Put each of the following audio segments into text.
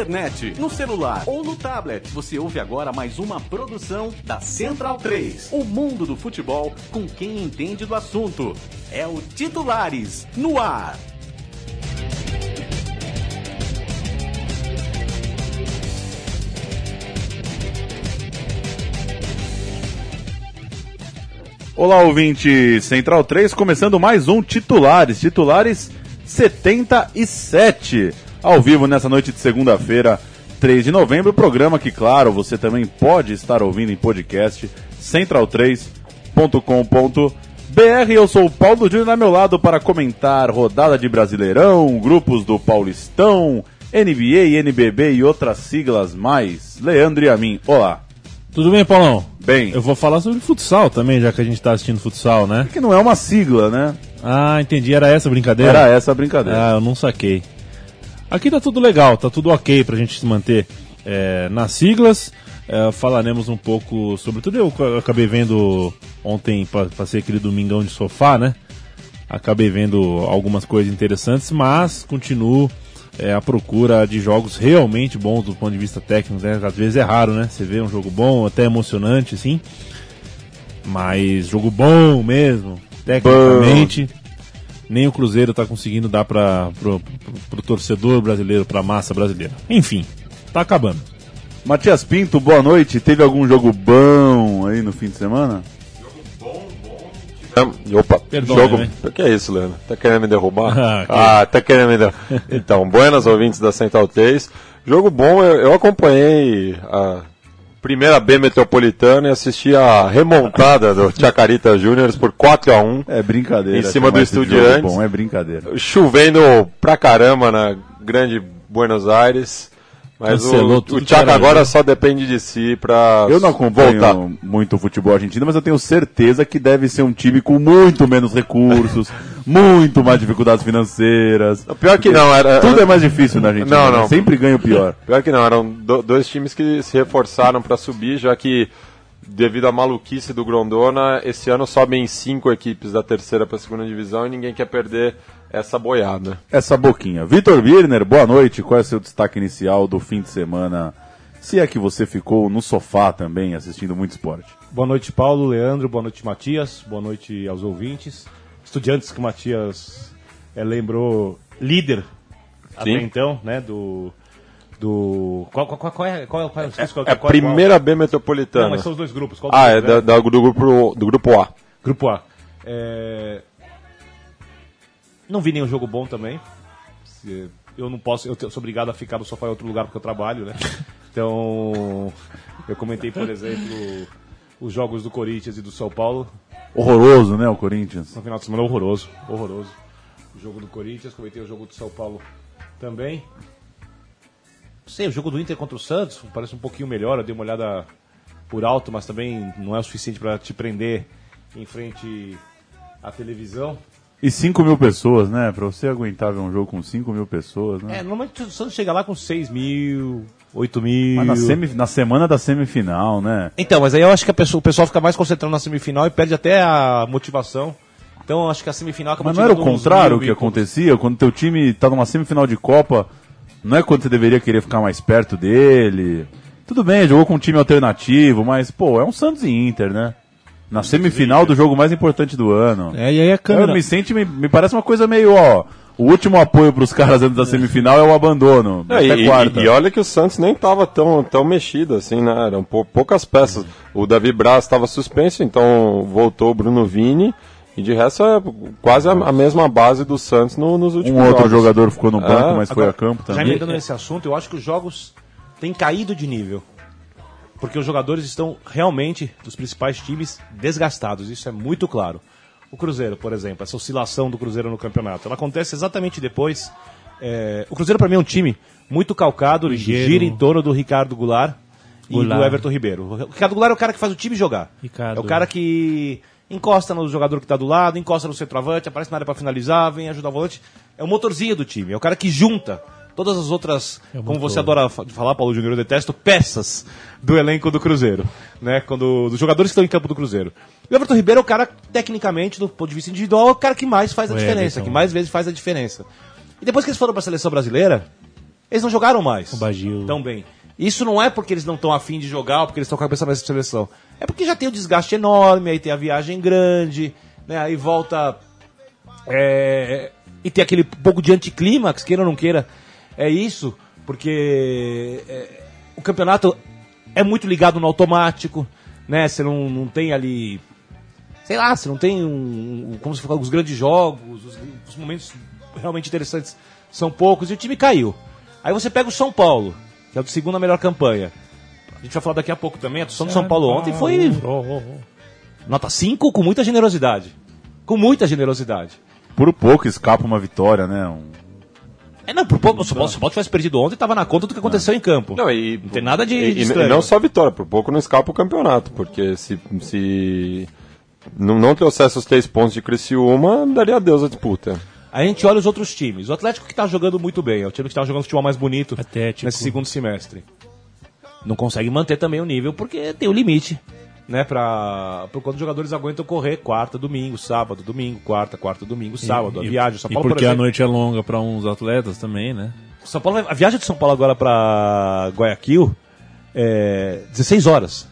internet, no celular ou no tablet. Você ouve agora mais uma produção da Central 3. O mundo do futebol com quem entende do assunto. É o Titulares no ar. Olá, ouvinte Central 3, começando mais um Titulares 77, ao vivo nessa noite de segunda-feira, 3 de novembro, programa que, claro, você também pode estar ouvindo em podcast, central3.com.br. Eu sou o Paulo Júnior, ao meu lado para comentar rodada de Brasileirão, grupos do Paulistão, NBA, NBB e outras siglas mais. Leandro e a mim, olá. Tudo bem, Paulão? Bem. Eu vou falar sobre futsal também, já que a gente tá assistindo futsal, né? Que não é uma sigla, né? Ah, entendi. Era essa a brincadeira? Era essa a brincadeira. Ah, eu não saquei. Aqui tá tudo legal, tá tudo ok pra gente se manter nas siglas. Falaremos um pouco sobre tudo. Eu acabei vendo ontem, passei aquele domingão de sofá, né? Acabei vendo algumas coisas interessantes, mas continuo à procura de jogos realmente bons do ponto de vista técnico, né? Às vezes é raro, né? Você vê um jogo bom, até emocionante, assim. Mas jogo bom mesmo, tecnicamente, nem o Cruzeiro tá conseguindo dar pro torcedor brasileiro, pra massa brasileira. Enfim, tá acabando. Matias Pinto, boa noite. Teve algum jogo bom aí no fim de semana? Opa, Perdão, jogo. né? O que é isso, Leandro? Tá querendo me derrubar? Ah, tá querendo me derrubar. Então, buenas ouvintes da Central 3. Jogo bom, eu acompanhei a primeira B Metropolitana e assisti a remontada do Chacarita Juniors por 4-1. É brincadeira. Em cima do Estudiantes. Bom, é brincadeira. Chovendo pra caramba na grande Buenos Aires. Mas o Chaca agora só depende de si pra Eu não acompanho voltar. muito o futebol argentino, mas eu tenho certeza que deve ser um time com muito menos recursos, muito mais dificuldades financeiras. O pior que não, Tudo é mais difícil na Argentina, Não. né? Sempre ganha o pior. Pior que não, eram dois times que se reforçaram para subir, já que devido à maluquice do Grondona, esse ano sobem 5 equipes da terceira para a segunda divisão e ninguém quer perder essa boiada. Essa boquinha. Vitor Birner, boa noite. Qual é o seu destaque inicial do fim de semana? Se é que você ficou no sofá também assistindo muito esporte. Boa noite, Paulo, Leandro, boa noite, Matias, boa noite aos ouvintes. Estudiantes que o Matias lembrou líder até então, né, Qual é a primeira B Metropolitana. Não, mas são os dois grupos. Qual é do grupo A. Grupo A. Não vi nenhum jogo bom também. Eu não posso, eu sou obrigado a ficar no sofá em outro lugar porque eu trabalho, né? Então, eu comentei, por exemplo, os jogos do Corinthians e do São Paulo. Horroroso, né, o Corinthians? No final de semana, horroroso. O jogo do Corinthians, comentei o jogo do São Paulo também. Não sei, o jogo do Inter contra o Santos parece um pouquinho melhor, eu dei uma olhada por alto, mas também não é o suficiente para te prender em frente à televisão. E 5 mil pessoas, né? Pra você aguentar ver um jogo com 5 mil pessoas, né? Normalmente o Santos chega lá com 6 mil, 8 mil. Mas na semana da semifinal, né? Então, mas aí eu acho que o pessoal fica mais concentrado na semifinal e perde até a motivação. Então eu acho que a semifinal acaba. Mas não era o contrário que acontecia? Quando teu time tá numa semifinal de Copa, não é quando você deveria querer ficar mais perto dele? Tudo bem, jogou com um time alternativo, mas, pô, é um Santos e Inter, né? Na semifinal do jogo mais importante do ano. E aí a câmera... Me parece uma coisa meio, o último apoio pros caras antes da semifinal é o abandono. Até quarta. E olha que o Santos nem estava tão mexido assim, né? Eram poucas peças. O Davi Braz estava suspenso, então voltou o Bruno Vini. E de resto é quase a mesma base do Santos nos últimos jogos. Outro jogador ficou no banco, mas foi a campo também. Já emendando nesse assunto, eu acho que os jogos têm caído de nível. Porque os jogadores estão realmente, dos principais times, desgastados. Isso é muito claro. O Cruzeiro, por exemplo, essa oscilação do Cruzeiro no campeonato, ela acontece exatamente depois. O Cruzeiro, para mim, é um time muito calcado, ligeiro, gira em torno do Ricardo Goulart e do Everton Ribeiro. O Ricardo Goulart é o cara que faz o time jogar. É o cara que encosta no jogador que está do lado, encosta no centroavante, aparece na área para finalizar, vem ajudar o volante. É o motorzinho do time, é o cara que junta todas as outras, como você adora falar, Paulo Júnior, eu detesto, peças do elenco do Cruzeiro, né? Dos jogadores que estão em campo do Cruzeiro. E o Everton Ribeiro é o cara, tecnicamente, do ponto de vista individual, é o cara que mais faz a diferença, que mais vezes faz a diferença. E depois que eles foram para a seleção brasileira, eles não jogaram mais O Bagio. tão bem. Isso não é porque eles não estão afim de jogar ou porque eles estão com a cabeça nessa seleção. É porque já tem o desgaste enorme, aí tem a viagem grande, né? Aí volta... e tem aquele pouco de anticlímax, queira ou não queira. É isso, porque o campeonato é muito ligado no automático, né? Você não tem ali... Sei lá, você não tem como se fala, os grandes jogos, os momentos realmente interessantes são poucos, e o time caiu. Aí você pega o São Paulo, que é o de segunda melhor campanha. A gente vai falar daqui a pouco também. A atuação do São Paulo ontem foi nota 5 com muita generosidade. Com muita generosidade. Por pouco escapa uma vitória, né? Não, por pouco. Se o São Paulo tivesse perdido ontem, estava na conta do que aconteceu em campo. Não tem nada de e estranho. não só a vitória, por pouco não escapa o campeonato, porque se não trouxesse os 3 pontos de Criciúma, daria adeus a disputa. Aí a gente olha os outros times. O Atlético que está jogando muito bem, é o time que está jogando o futebol mais bonito Atlético. nesse segundo semestre. Não consegue manter também o nível porque tem o limite, né? Por quando os jogadores aguentam correr quarta, domingo, sábado, domingo, quarta, domingo, sábado. A viagem, São Paulo, e porque por a exemplo, noite é longa para uns atletas também, né? São Paulo, a viagem de São Paulo agora para Guayaquil é 16 horas.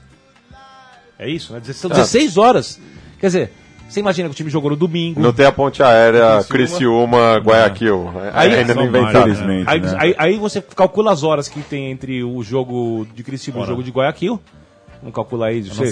É isso, né? São 16 horas. Quer dizer, você imagina que o time jogou no domingo. Não tem a ponte aérea Criciúma, Guayaquil. Ainda não inventaram. Infelizmente, Aí você calcula as horas que tem entre o jogo de Criciúma e o jogo de Guayaquil. Vamos calcular aí, não sei,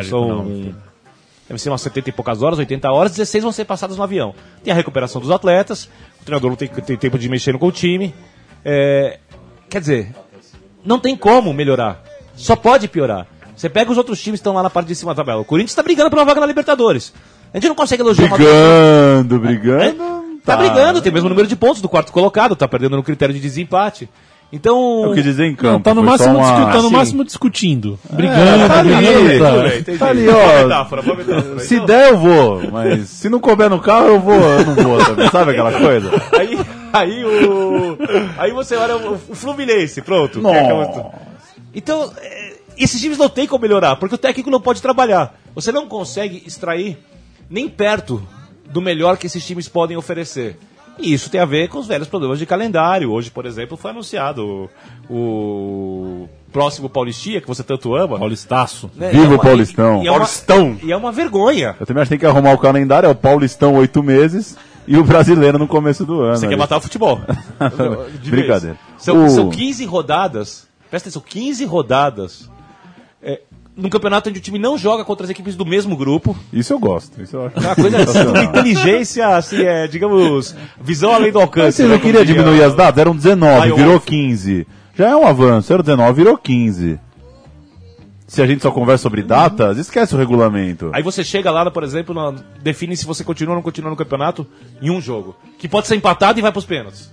deve ser umas 70 e poucas horas, 80 horas, 16 vão ser passadas no avião. Tem a recuperação dos atletas, o treinador não tem tempo de mexer com o time. Quer dizer, não tem como melhorar. Só pode piorar. Você pega os outros times que estão lá na parte de cima da tabela. O Corinthians está brigando por uma vaga na Libertadores. A gente não consegue elogiar Brigando. Tá brigando, tem o mesmo número de pontos do quarto colocado, tá perdendo no critério de desempate. Então. É o que dizer em campo. Tá no, foi máximo, só uma... tá no máximo discutindo. Brigando, tá ali, brigando. tá ali, Boa ó. metáfora. Se der, eu vou. Mas se não couber no carro, eu não vou também. Sabe aquela coisa? Aí você olha o Fluminense, pronto. Nossa. Então, esses times não tem como melhorar, porque o técnico não pode trabalhar. Você não consegue extrair nem perto do melhor que esses times podem oferecer. E isso tem a ver com os velhos problemas de calendário. Hoje, por exemplo, foi anunciado o próximo Paulistia, que você tanto ama. Paulistaço. Né? Viva o Paulistão. Paulistão. E é uma vergonha. Eu também acho que tem que arrumar o calendário. É o Paulistão 8 meses e o brasileiro no começo do ano. Você quer matar o futebol. De Brincadeira. vez. São 15 rodadas. Presta atenção, 15 rodadas. Num campeonato onde o time não joga contra as equipes do mesmo grupo. Isso eu gosto. Isso eu acho. É uma coisa de inteligência, assim, digamos, visão além do Mas alcance. você não queria diminuir as datas? Eram 19, Lion virou Wolf. 15. Já é um avanço. Era 19, virou 15. Se a gente só conversa sobre datas, esquece o regulamento. Aí você chega lá, por exemplo, define se você continua ou não continua no campeonato em um jogo. Que pode ser empatado e vai pros pênaltis.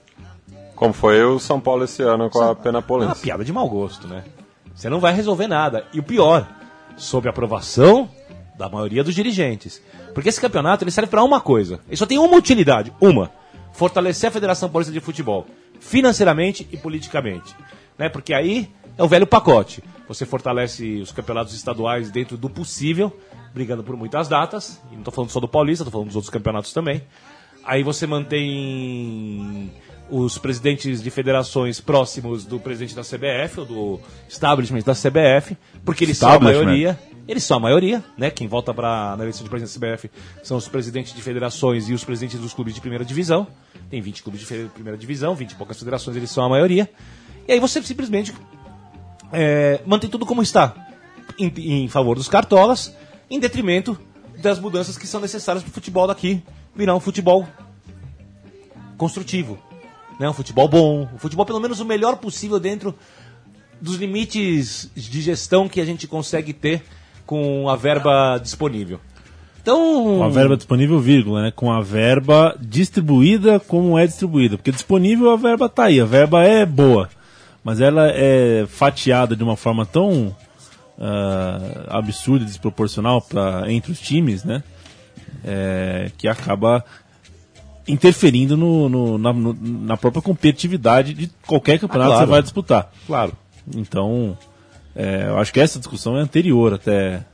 Como foi o São Paulo esse ano com a É uma Penapolense. piada de mau gosto, né? Você não vai resolver nada. E o pior, sob a aprovação da maioria dos dirigentes. Porque esse campeonato ele serve para uma coisa. Ele só tem uma utilidade. Fortalecer a Federação Paulista de Futebol. Financeiramente e politicamente. Né? Porque aí é o velho pacote. Você fortalece os campeonatos estaduais dentro do possível, brigando por muitas datas. E não estou falando só do Paulista, estou falando dos outros campeonatos também. Aí você mantém os presidentes de federações próximos do presidente da CBF, ou do establishment da CBF, porque eles são a maioria. Eles são a maioria, né? Quem vota na eleição de presidente da CBF são os presidentes de federações e os presidentes dos clubes de primeira divisão. Tem 20 clubes de primeira divisão, 20 e poucas federações, eles são a maioria. E aí você simplesmente mantém tudo como está, em favor dos cartolas, em detrimento das mudanças que são necessárias para o futebol daqui virar um futebol construtivo. Né, um futebol bom, um futebol pelo menos o melhor possível dentro dos limites de gestão que a gente consegue ter com a verba disponível. Então, com a verba disponível, vírgula, né? Com a verba distribuída como é distribuída. Porque disponível a verba tá aí, a verba é boa, mas ela é fatiada de uma forma tão absurda e desproporcional entre os times, né? Que acaba interferindo na própria competitividade de qualquer campeonato que você vai disputar. Claro. Então, eu acho que essa discussão é anterior até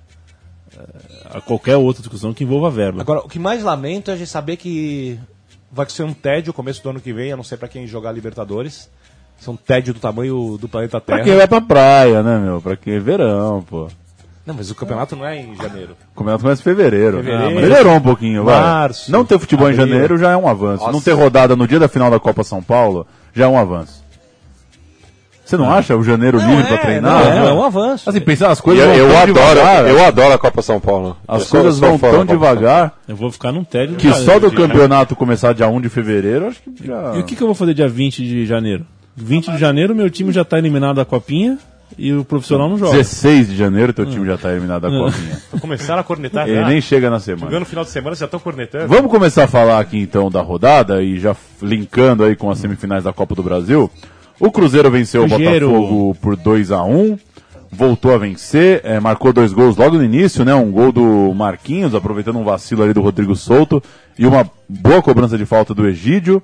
a qualquer outra discussão que envolva a verba. Agora, o que mais lamento é a gente saber que vai ser um tédio o começo do ano que vem, a não ser para quem jogar Libertadores. São tédio do tamanho do planeta Terra. Pra quem vai pra praia, né, meu? Pra quem é verão, pô. Não, mas o campeonato não é em janeiro. O campeonato começa em fevereiro. Fevereiro. Mas melhorou um pouquinho, vai. Março, Não ter futebol abril. em janeiro já é um avanço. Nossa. Não ter rodada no dia da final da Copa São Paulo já é um avanço. Você não acha o janeiro livre pra treinar? Não, é um avanço. Assim, pensar as E coisas vão eu tão devagar. adoro a Copa São Paulo. As Eu sou coisas fã vão da tão Copa devagar Eu vou ficar num tédio. que só do campeonato começar dia 1 de fevereiro, acho que já... E o que eu vou fazer dia 20 de janeiro? 20 de janeiro, meu time já tá eliminado da Copinha e o profissional não joga. 16 de janeiro, teu time já tá eliminado da Copinha. Começaram a cornetar Ele já. nem chega na semana. Jogando no final de semana, já estão cornetando. Vamos começar a falar aqui então da rodada e já linkando aí com as semifinais da Copa do Brasil. O Cruzeiro venceu Cruzeiro. o Botafogo por 2-1, voltou a vencer, marcou 2 gols logo no início, né? Um gol do Marquinhos, aproveitando um vacilo ali do Rodrigo Souto, e uma boa cobrança de falta do Egídio.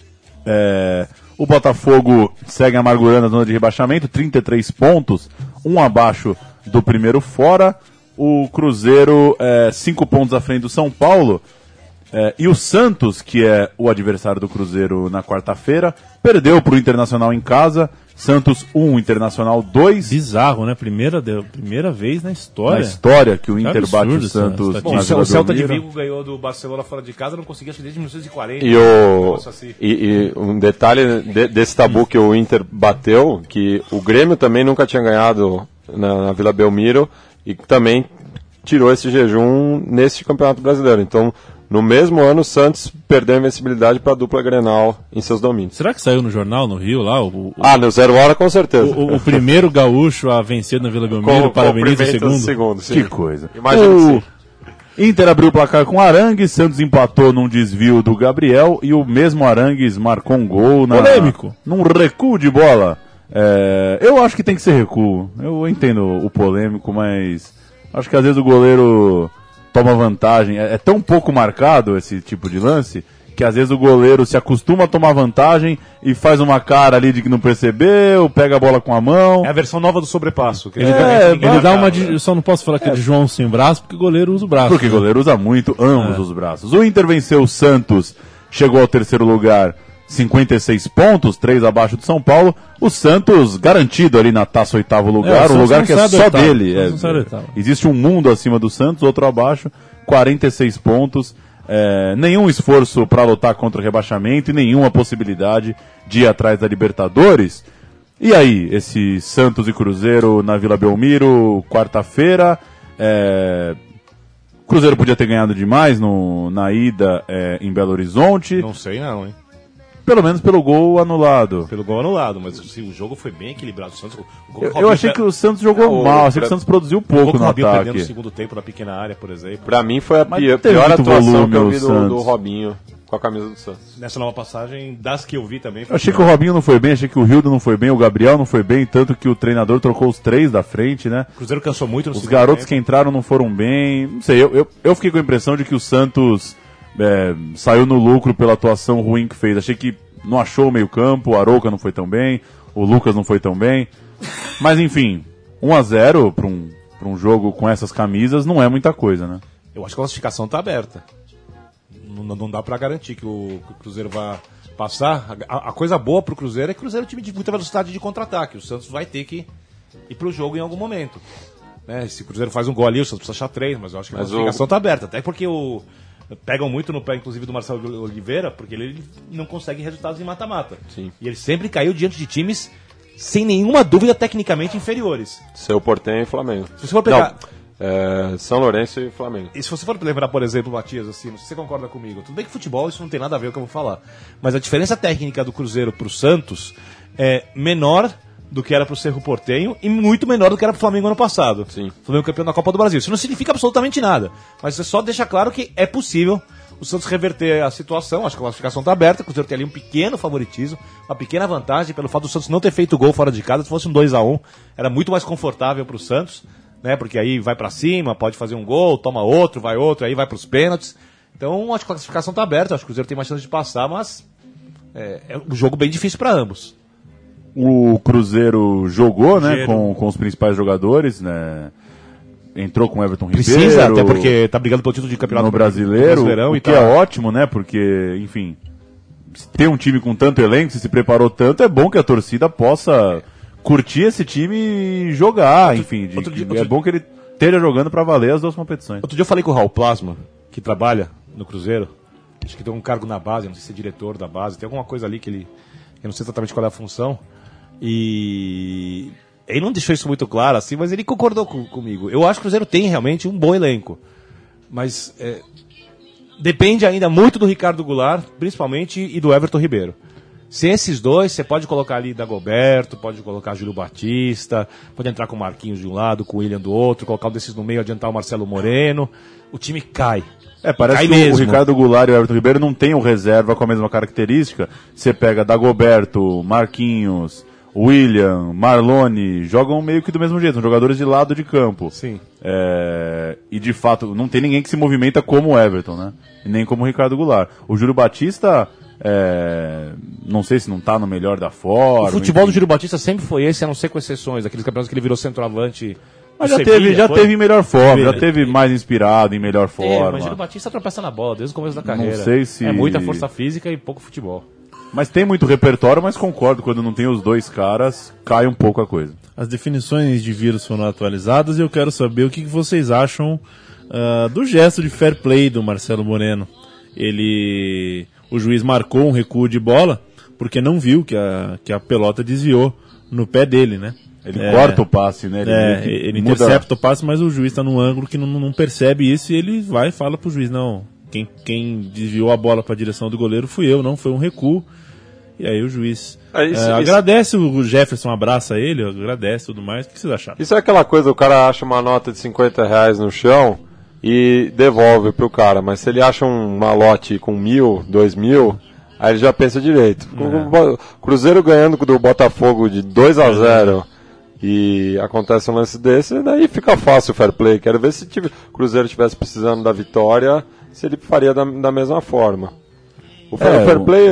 O Botafogo segue amargurando a zona de rebaixamento, 33 pontos, um abaixo do primeiro fora. O Cruzeiro 5 pontos à frente do São Paulo. E o Santos, que é o adversário do Cruzeiro na quarta-feira, perdeu para o Internacional em casa. Santos 1, Internacional 2. Bizarro, né? Primeira vez na história. Na história que o Inter absurdo bate o essa Santos. estatística. na Bom, Vila o Celta de Belmiro. Vigo ganhou do Barcelona fora de casa, não conseguia acho que desde 1940. E, Um negócio assim. e um detalhe desse tabu que o Inter bateu, que o Grêmio também nunca tinha ganhado na Vila Belmiro e também tirou esse jejum nesse Campeonato Brasileiro. Então, no mesmo ano, o Santos perdeu a invencibilidade para a dupla Grenal em seus domínios. Será que saiu no jornal, no Rio, lá? No 0 hora, com certeza. O primeiro gaúcho a vencer na Vila Belmiro, parabeniza o segundo. sim. Que coisa. Imagino que sim. Inter abriu o placar com Arangues, Santos empatou num desvio do Gabriel e o mesmo Arangues marcou um gol Polêmico. num recuo de bola. Eu acho que tem que ser recuo. Eu entendo o polêmico, mas acho que às vezes o goleiro toma vantagem. É tão pouco marcado esse tipo de lance que às vezes o goleiro se acostuma a tomar vantagem e faz uma cara ali de que não percebeu, pega a bola com a mão. É a versão nova do sobrepasso. Que Ele dá uma de, eu só não posso falar que é de João sem braço, porque o goleiro usa o braço. Porque o goleiro usa muito ambos os braços. O Inter venceu o Santos, chegou ao terceiro lugar, 56 pontos, 3 abaixo do São Paulo. O Santos garantido ali na taça oitavo lugar, o um lugar Santos que é não sai do só oitavo. dele. O Santos não sai do oitavo. Existe um mundo acima do Santos, outro abaixo, 46 pontos. Nenhum esforço para lutar contra o rebaixamento e nenhuma possibilidade de ir atrás da Libertadores. E aí, esse Santos e Cruzeiro na Vila Belmiro, quarta-feira. Cruzeiro podia ter ganhado demais na ida em Belo Horizonte. Não sei não, hein? Pelo menos pelo gol anulado. Pelo gol anulado, mas assim, o jogo foi bem equilibrado. O Santos, o gol do Eu Robinho achei que o Santos jogou mal, achei que o Santos produziu o gol pouco que o no Robinho perdeu no ataque. segundo tempo na pequena área, por exemplo. Pra mim foi a Mas pior teve muito atuação volume que eu o vi do Santos. Robinho com a camisa do Santos. Nessa nova passagem, das que eu vi também. Eu achei que o Robinho não foi bem, achei que o Rildo não foi bem, o Gabriel não foi bem, tanto que o treinador trocou os 3 da frente, né? O Cruzeiro cansou muito no Os segundo garotos que tempo. entraram não foram bem. Não sei, eu fiquei com a impressão de que o Santos saiu no lucro pela atuação ruim que fez. Achei que não achou o meio-campo, o Arouca não foi tão bem, o Lucas não foi tão bem. Mas enfim, 1-0 para um jogo com essas camisas não é muita coisa, né? Eu acho que a classificação está aberta. Não dá para garantir que o Cruzeiro vá passar. A coisa boa pro Cruzeiro é que o Cruzeiro é um time de muita velocidade de contra-ataque. O Santos vai ter que ir pro jogo em algum momento. Né? Se o Cruzeiro faz um gol ali, o Santos precisa achar 3, mas eu acho que a classificação está aberta. Até porque pegam muito no pé, inclusive, do Marcelo Oliveira, porque ele não consegue resultados em mata-mata. Sim. E ele sempre caiu diante de times, sem nenhuma dúvida, tecnicamente inferiores. Seu Portenho e Flamengo. Se você for pegar... São Lourenço e Flamengo. E se você for lembrar, por exemplo, Matias, assim, não sei se você concorda comigo, tudo bem que futebol isso não tem nada a ver com o que eu vou falar, mas a diferença técnica do Cruzeiro pro Santos é menor do que era pro Cerro Porteño e muito menor do que era pro Flamengo ano passado. Sim. O Flamengo campeão da Copa do Brasil. Isso não significa absolutamente nada, mas você só deixa claro que é possível o Santos reverter a situação. Acho que a classificação está aberta, o Cruzeiro tem ali um pequeno favoritismo, uma pequena vantagem pelo fato do Santos não ter feito gol fora de casa. Se fosse um 2-1, era muito mais confortável pro Santos, né? Porque aí vai pra cima, pode fazer um gol, toma outro, aí vai pros pênaltis. Então acho que a classificação tá aberta, acho que o Cruzeiro tem mais chance de passar, mas é um jogo bem difícil para ambos. O Cruzeiro jogou, né, com os principais jogadores, né? Entrou com o Everton Precisa, Ribeiro. até porque tá brigando pelo título de campeonato no brasileiro, Brasileirão o e que tal. é ótimo, né? Porque, enfim, ter um time com tanto elenco, se preparou tanto, é bom que a torcida possa curtir esse time e jogar, é bom que ele esteja jogando para valer as duas competições. Outro dia eu falei com o Raul Plasma, que trabalha no Cruzeiro, acho que tem um cargo na base, não sei se é diretor da base, tem alguma coisa ali que ele, eu não sei exatamente qual é a função, e ele não deixou isso muito claro, assim, mas ele concordou comigo. Eu acho que o Cruzeiro tem realmente um bom elenco, mas depende ainda muito do Ricardo Goulart, principalmente, e do Everton Ribeiro. Sem esses dois, você pode colocar ali Dagoberto, pode colocar Júlio Batista, pode entrar com o Marquinhos de um lado, com o William do outro, colocar um desses no meio, adiantar o Marcelo Moreno, o time cai. Parece que o Ricardo Goulart e o Everton Ribeiro não tem o reserva com a mesma característica. Você pega Dagoberto, Marquinhos, William, Marlone, jogam meio que do mesmo jeito, são jogadores de lado de campo. Sim. E de fato, não tem ninguém que se movimenta como o Everton, né? E nem como o Ricardo Goulart. O Júlio Batista, não sei se não tá no melhor da forma. O futebol do Júlio Batista sempre foi esse, a não ser com exceções, aqueles campeonatos que ele virou centroavante. Mas já teve em melhor forma, já teve mais inspirado, em melhor forma. Mas o Júlio Batista tropeça na bola desde o começo da carreira. Não sei se... É muita força física e pouco futebol. Mas tem muito repertório, mas concordo, quando não tem os dois caras, cai um pouco a coisa. As definições de vírus foram atualizadas e eu quero saber o que vocês acham do gesto de fair play do Marcelo Moreno. O juiz marcou um recuo de bola porque não viu que a pelota desviou no pé dele, né? Ele corta o passe, né? Ele intercepta o passe, mas o juiz está num ângulo que não percebe isso e ele vai e fala pro juiz, não, quem desviou a bola para a direção do goleiro fui eu, não foi um recuo. E aí o juiz agradece, o Jefferson abraça ele, agradece e tudo mais. O que vocês acharam? Isso é aquela coisa, o cara acha uma nota de R$50 no chão e devolve pro cara, mas se ele acha um malote com 1.000, 2.000, aí ele já pensa direito. O Cruzeiro ganhando do Botafogo de 2-0 e acontece um lance desse, daí fica fácil o fair play. Quero ver se o Cruzeiro estivesse precisando da vitória, se ele faria da mesma forma. O fair play,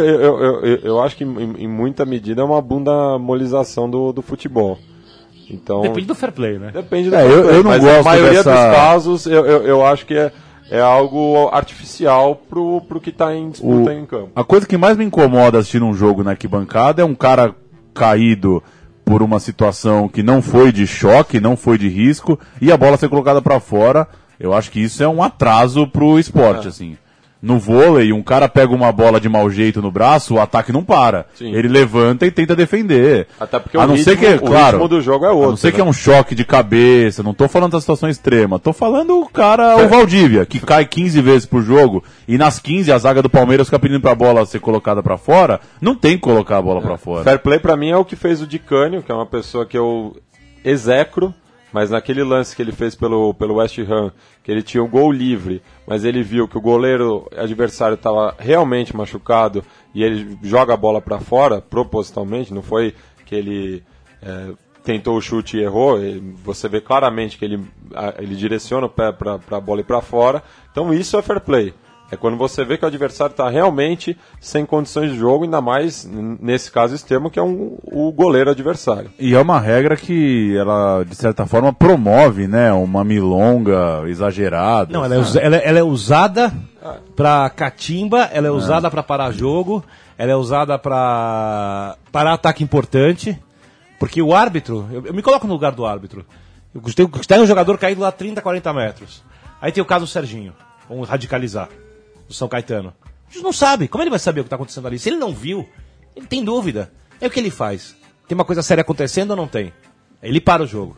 eu acho que em muita medida é uma bundamolização do futebol. Então, depende do fair play, né? Depende do fair play, eu não mas gosto a maioria dessa... dos casos eu acho que é algo artificial pro que está em disputa em campo. A coisa que mais me incomoda assistindo um jogo na arquibancada é um cara caído por uma situação que não foi de choque, não foi de risco, e a bola ser colocada para fora. Eu acho que isso é um atraso pro esporte, assim. No vôlei, um cara pega uma bola de mau jeito no braço, o ataque não para. Sim. Ele levanta e tenta defender. Até porque o ritmo do jogo é outro. A não ser que é um choque de cabeça, não tô falando da situação extrema. Tô falando o Valdívia, que cai 15 vezes por jogo, e nas 15 a zaga do Palmeiras fica pedindo pra bola ser colocada pra fora. Não tem que colocar a bola pra fora. Fair play pra mim é o que fez o Di Canio, que é uma pessoa que eu execro. Mas naquele lance que ele fez pelo West Ham, que ele tinha o gol livre, mas ele viu que o goleiro adversário estava realmente machucado e ele joga a bola para fora, propositalmente, não foi que ele tentou o chute e errou, você vê claramente que ele direciona o pé para a bola ir para fora, então isso é fair play. É quando você vê que o adversário está realmente sem condições de jogo, ainda mais nesse caso extremo, que é o goleiro adversário. E é uma regra que ela, de certa forma, promove, né? Uma milonga exagerada. Não, ela é usada para catimba, ela é usada para parar jogo, ela é usada para parar ataque importante, porque o árbitro, eu me coloco no lugar do árbitro. Tem um jogador caído lá 30, 40 metros. Aí tem o caso do Serginho, vamos radicalizar. Do São Caetano. A gente não sabe. Como ele vai saber o que está acontecendo ali? Se ele não viu, ele tem dúvida. É o que ele faz. Tem uma coisa séria acontecendo ou não tem? Ele para o jogo.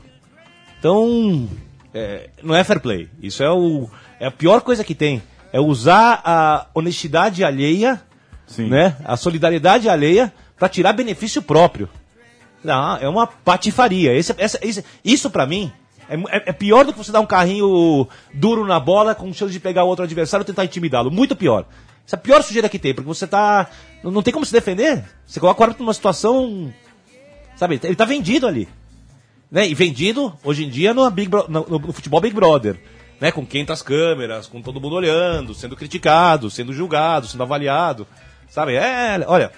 Então, não é fair play. Isso é a pior coisa que tem. É usar a honestidade alheia, né? A solidariedade alheia para tirar benefício próprio. Não, é uma patifaria. Isso para mim é pior do que você dar um carrinho duro na bola com chance de pegar o outro adversário e tentar intimidá-lo. Muito pior. Essa é a pior sujeira que tem, porque você não tem como se defender. Você coloca o árbitro numa situação... Sabe, ele tá vendido ali. Né? E vendido, hoje em dia, no futebol Big Brother. Né? Com 500 câmeras, com todo mundo olhando, sendo criticado, sendo julgado, sendo avaliado. Sabe, olha...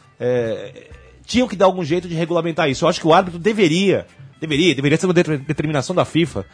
tinham que dar algum jeito de regulamentar isso. Eu acho que o árbitro deveria ser uma determinação da FIFA,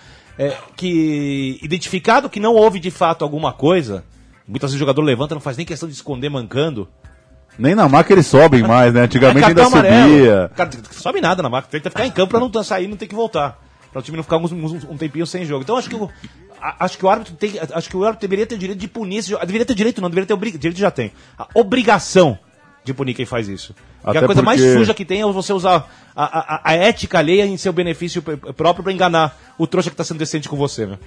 que identificado que não houve de fato alguma coisa, muitas vezes o jogador levanta, não faz nem questão de esconder mancando, Nem na maca eles sobem mais, né? Antigamente ainda subia. Cara, não sobe nada na maca. Tem que ficar em campo pra não sair, não ter que voltar. Pra o time não ficar um tempinho sem jogo. Então acho que o árbitro deveria ter direito de punir esse jogo. Deveria ter direito, não, deveria ter direito já tem. A obrigação de punir quem faz isso. Porque a coisa mais suja que tem é você usar a ética alheia em seu benefício próprio pra enganar o trouxa que tá sendo decente com você, né?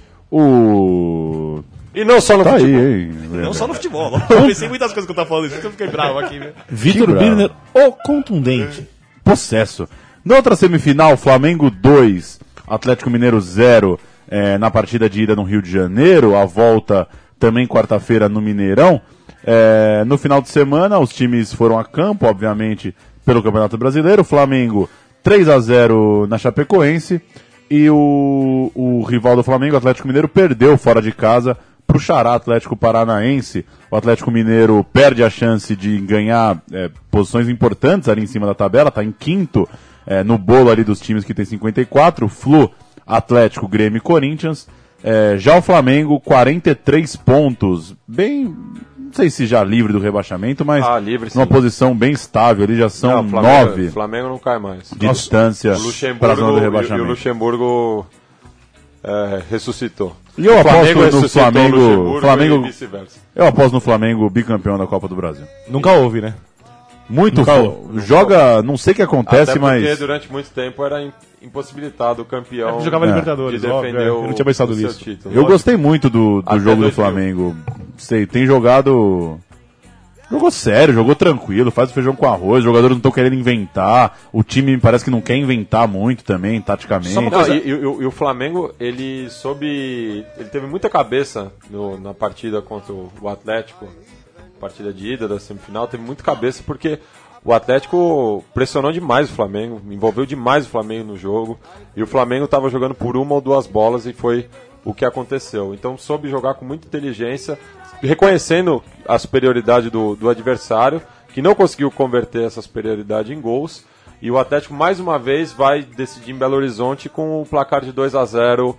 E não só no futebol. Aí, não só no futebol. Eu pensei em muitas coisas que eu tava falando isso, que eu fiquei bravo aqui, né? Vitor Birner, o contundente. Possesso. Na outra semifinal, Flamengo 2, Atlético Mineiro 0, na partida de ida no Rio de Janeiro, a volta também quarta-feira no Mineirão. No final de semana, os times foram a campo, obviamente, pelo Campeonato Brasileiro. Flamengo 3-0 na Chapecoense e o rival do Flamengo, o Atlético Mineiro, perdeu fora de casa pro Xará Atlético Paranaense. O Atlético Mineiro perde a chance de ganhar posições importantes ali em cima da tabela, está em quinto no bolo ali dos times que tem 54, Flu, Atlético, Grêmio e Corinthians. Já o Flamengo, 43 pontos, bem, não sei se já livre do rebaixamento, mas livre, numa posição bem estável, ali já são 9 O Flamengo não cai mais. de distância para a zona do rebaixamento. E o Luxemburgo ressuscitou. E eu aposto no Flamengo e vice-versa. Eu aposto no Flamengo bicampeão da Copa do Brasil. Nunca houve, né? Muito joga, não sei o que acontece, até porque mas durante muito tempo era impossibilitado o campeão jogava Libertadores, de defender eu não tinha pensado o seu nisso. título. Eu gostei muito do jogo 2000. do Flamengo. Tem jogado. Jogou sério, jogou tranquilo, faz o feijão com arroz, os jogadores não estão querendo inventar, o time parece que não quer inventar muito também, taticamente. E o Flamengo, ele teve muita cabeça na partida contra o Atlético, partida de ida da semifinal, teve muita cabeça porque o Atlético pressionou demais o Flamengo, envolveu demais o Flamengo no jogo, e o Flamengo estava jogando por uma ou duas bolas e foi o que aconteceu. Então soube jogar com muita inteligência, reconhecendo a superioridade do adversário, que não conseguiu converter essa superioridade em gols, e o Atlético mais uma vez vai decidir em Belo Horizonte com o placar de 2-0,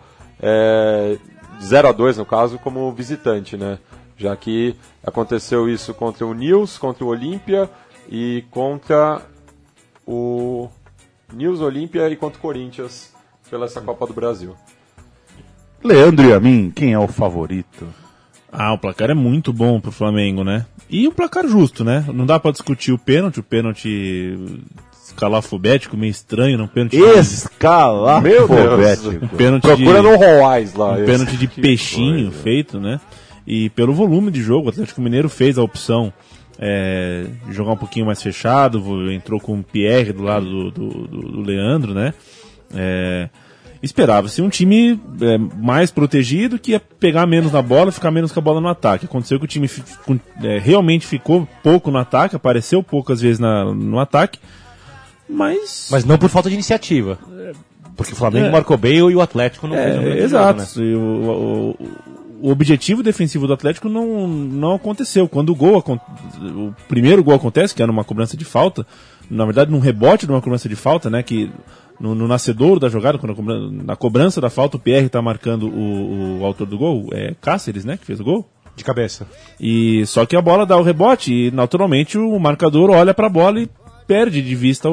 0-2 no caso, como visitante, né? Já que aconteceu isso contra o Nils, contra o Olímpia e contra o Nils, Olímpia e contra o Corinthians pela essa Copa do Brasil. Leandro e a mim, quem é o favorito? O placar é muito bom pro Flamengo, né? E um placar justo, né? Não dá pra discutir o pênalti escalafobético, meio estranho, um pênalti... Escalafobético. Um pênalti Procura no Roais lá. Um pênalti de peixinho feito, né? E pelo volume de jogo, o Atlético Mineiro fez a opção de jogar um pouquinho mais fechado, entrou com o Pierre do lado do Leandro, né? Esperava-se um time mais protegido, que ia pegar menos na bola, ficar menos com a bola no ataque. Aconteceu que o time realmente ficou pouco no ataque, apareceu poucas vezes no ataque, mas não por falta de iniciativa. Porque o Flamengo marcou bem e o Atlético não fez um grande exato. jogo, né? O objetivo defensivo do Atlético não aconteceu. Quando o primeiro gol acontece, que era uma cobrança de falta, na verdade num rebote de uma cobrança de falta, né, que no nascedouro da jogada, na cobrança da falta, o Pierre está marcando o autor do gol, Cáceres, né, que fez o gol. De cabeça. E só que a bola dá o rebote e naturalmente o marcador olha para a bola e perde de vista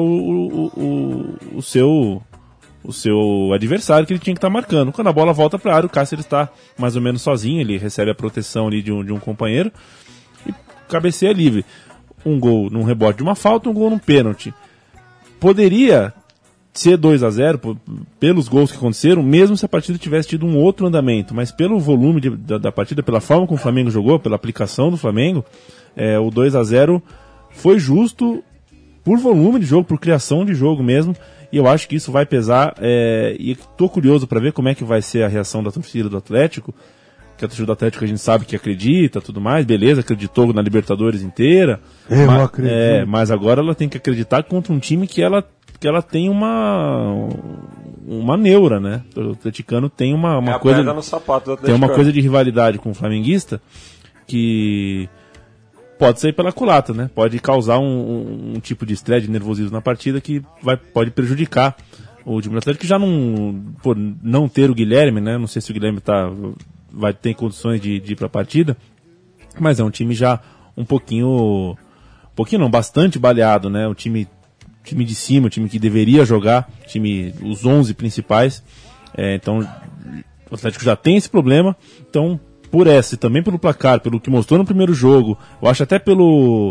o seu adversário que ele tinha que estar marcando. Quando a bola volta para a área, o Cáceres está mais ou menos sozinho, ele recebe a proteção ali de um companheiro e cabeceia livre. Um gol num rebote de uma falta, um gol num pênalti. Poderia ser 2-0 pelos gols que aconteceram, mesmo se a partida tivesse tido um outro andamento, mas pelo volume da partida, pela forma como o Flamengo jogou, pela aplicação do Flamengo, o 2-0 foi justo por volume de jogo, por criação de jogo mesmo, e eu acho que isso vai pesar, e estou curioso para ver como é que vai ser a reação da torcida do Atlético, que a torcida do Atlético a gente sabe que acredita, tudo mais, beleza, acreditou na Libertadores inteira, mas agora ela tem que acreditar contra um time que ela tem uma neura, né? O atleticano tem uma coisa no sapato do tem uma coisa de rivalidade com o flamenguista que pode sair pela culatra, né? Pode causar um tipo de estresse, de nervosismo na partida que pode prejudicar o time do Atlético, que já não ter o Guilherme, né? Não sei se o Guilherme vai ter condições de ir para a partida, mas é um time já um pouquinho pouquinho não, bastante baleado, né? O time de cima, o time que deveria jogar, os 11 principais. Então, o Atlético já tem esse problema. Então, por essa e também pelo placar, pelo que mostrou no primeiro jogo, eu acho até pela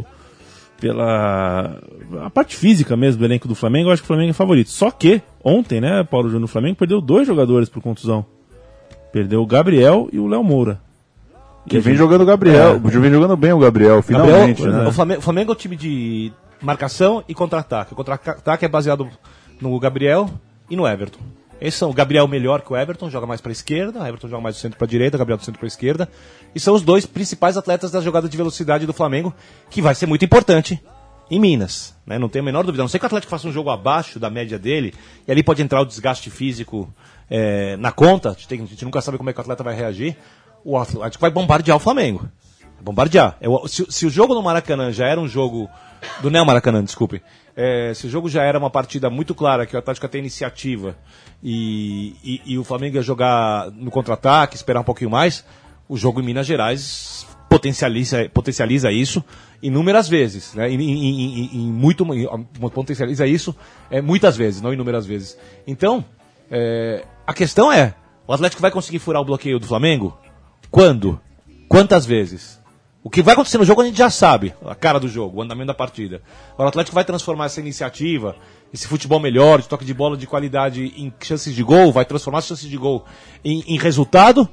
a parte física mesmo do elenco do Flamengo, eu acho que o Flamengo é favorito. Só que, ontem, né, Paulo Júnior, o Flamengo perdeu 2 jogadores por contusão. Perdeu o Gabriel e o Léo Moura. Que vem jogando o Gabriel, vem jogando bem o Gabriel, finalmente. Né? O Flamengo é um time de marcação e contra-ataque. O contra-ataque é baseado no Gabriel e no Everton. Esses são o Gabriel melhor que o Everton, joga mais para a esquerda, o Everton joga mais do centro para a direita, o Gabriel do centro para a esquerda. E são os 2 principais atletas da jogada de velocidade do Flamengo, que vai ser muito importante em Minas. Né? Não tenho a menor dúvida. A não sei que o Atlético faça um jogo abaixo da média dele, e ali pode entrar o desgaste físico na conta. A gente nunca sabe como é que o atleta vai reagir. O Atlético vai bombardear o Flamengo. Bombardear. Se o jogo no Maracanã já era um jogo... Do Neo Maracanã, desculpe. Se o jogo já era uma partida muito clara, que o Atlético ia ter iniciativa e o Flamengo ia jogar no contra-ataque, esperar um pouquinho mais, o jogo em Minas Gerais potencializa isso inúmeras vezes. Né? Potencializa isso muitas vezes, não inúmeras vezes. Então, a questão é, o Atlético vai conseguir furar o bloqueio do Flamengo? Quando? Quantas vezes? O que vai acontecer no jogo a gente já sabe, a cara do jogo, o andamento da partida. Agora o Atlético vai transformar essa iniciativa, esse futebol melhor, de toque de bola de qualidade em chances de gol, vai transformar as chances de gol em resultado,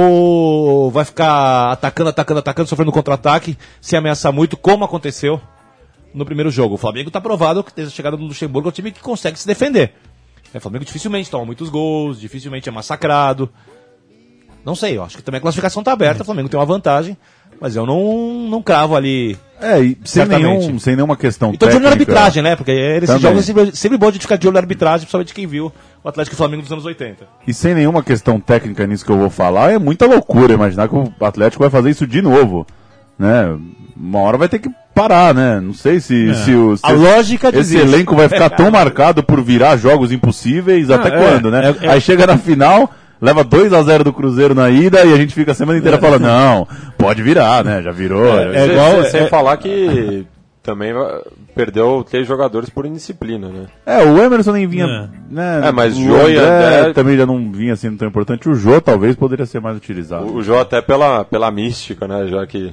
ou vai ficar atacando, sofrendo contra-ataque, se ameaçar muito, como aconteceu no primeiro jogo. O Flamengo está provado que desde a chegada do Luxemburgo é um time que consegue se defender. O Flamengo dificilmente toma muitos gols, dificilmente é massacrado. Não sei, eu acho que também a classificação está aberta, o Flamengo tem uma vantagem, mas eu não cravo ali. E sem nenhuma questão técnica. E tô de olho na arbitragem, né? Porque esses jogos é sempre bom a gente ficar de olho na arbitragem, principalmente quem viu o Atlético e o Flamengo dos anos 80. E sem nenhuma questão técnica nisso que eu vou falar, é muita loucura imaginar que o Atlético vai fazer isso de novo, né? Uma hora vai ter que parar, né? Não sei se a lógica esse elenco vai ficar tão marcado por virar jogos impossíveis até quando, né? Aí chega na final... Leva 2-0 do Cruzeiro na ida e a gente fica a semana inteira falando, não, pode virar, né? Já virou. Igual sem falar que também perdeu 3 jogadores por indisciplina, né? O Emerson nem vinha, né? Mas o Jô e André também já não vinha sendo tão importante. O Jô talvez poderia ser mais utilizado. O Jô até pela mística, né? Já que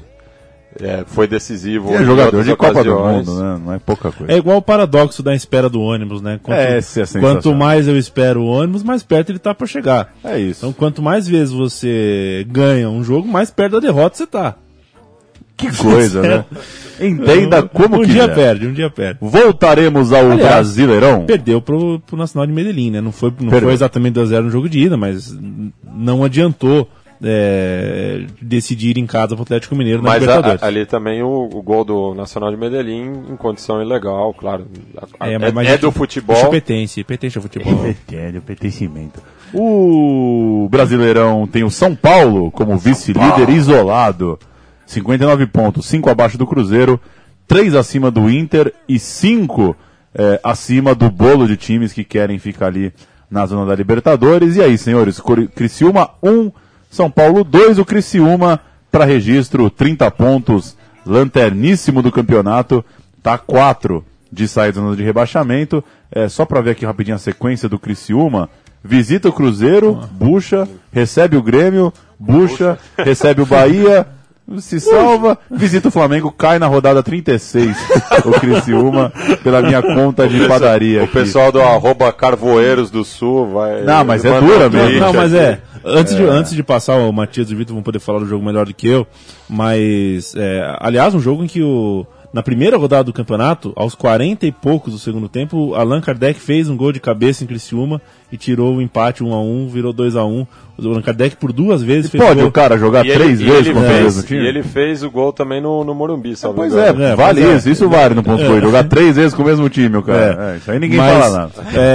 foi decisivo. É jogador de Copa do Mundo, né? Não é pouca coisa. É igual o paradoxo da espera do ônibus, né? Quanto mais eu espero o ônibus, mais perto ele tá para chegar. É isso. Então, quanto mais vezes você ganha um jogo, mais perto da derrota você tá. Que coisa, né? Entenda como um dia perde. Voltaremos ao Brasileirão. Perdeu pro Nacional de Medellín, né? Não foi exatamente 2-0 no jogo de ida, mas não adiantou decidir em casa pro Atlético Mineiro na Libertadores. Mas ali também o gol do Nacional de Medellín em condição ilegal, claro. Do futebol. Isso pertence ao futebol. O pertencimento. O Brasileirão tem o São Paulo como vice-líder isolado. 59 pontos, 5 abaixo do Cruzeiro, 3 acima do Inter e 5 acima do bolo de times que querem ficar ali na zona da Libertadores. E aí, senhores, Criciúma 1, São Paulo 2, o Criciúma para registro, 30 pontos, lanterníssimo do campeonato, tá 4 de sair da zona de rebaixamento. Só para ver aqui rapidinho a sequência do Criciúma, visita o Cruzeiro, bucha, recebe o Grêmio, bucha, recebe o Bahia, se salva, visita o Flamengo, cai na rodada 36 o Criciúma, pela minha conta de padaria. O pessoal do @Carvoeiros do Sul vai... Não, mas é dura mesmo. Não, mas Antes de passar, o Matias e o Vitor vão poder falar do jogo melhor do que eu, mas, aliás, um jogo em que na primeira rodada do campeonato, aos 40 e poucos do segundo tempo, Allan Kardec fez um gol de cabeça em Criciúma e tirou o empate 1-1, virou 2-1. O Allan Kardec por 2 vezes fez o cara jogar 3 vezes contra o mesmo time? E ele fez o gol também no Morumbi, sabe? Pois vale isso vale no ponto corrido. Jogar 3 vezes com o mesmo time, cara. Isso aí ninguém fala nada.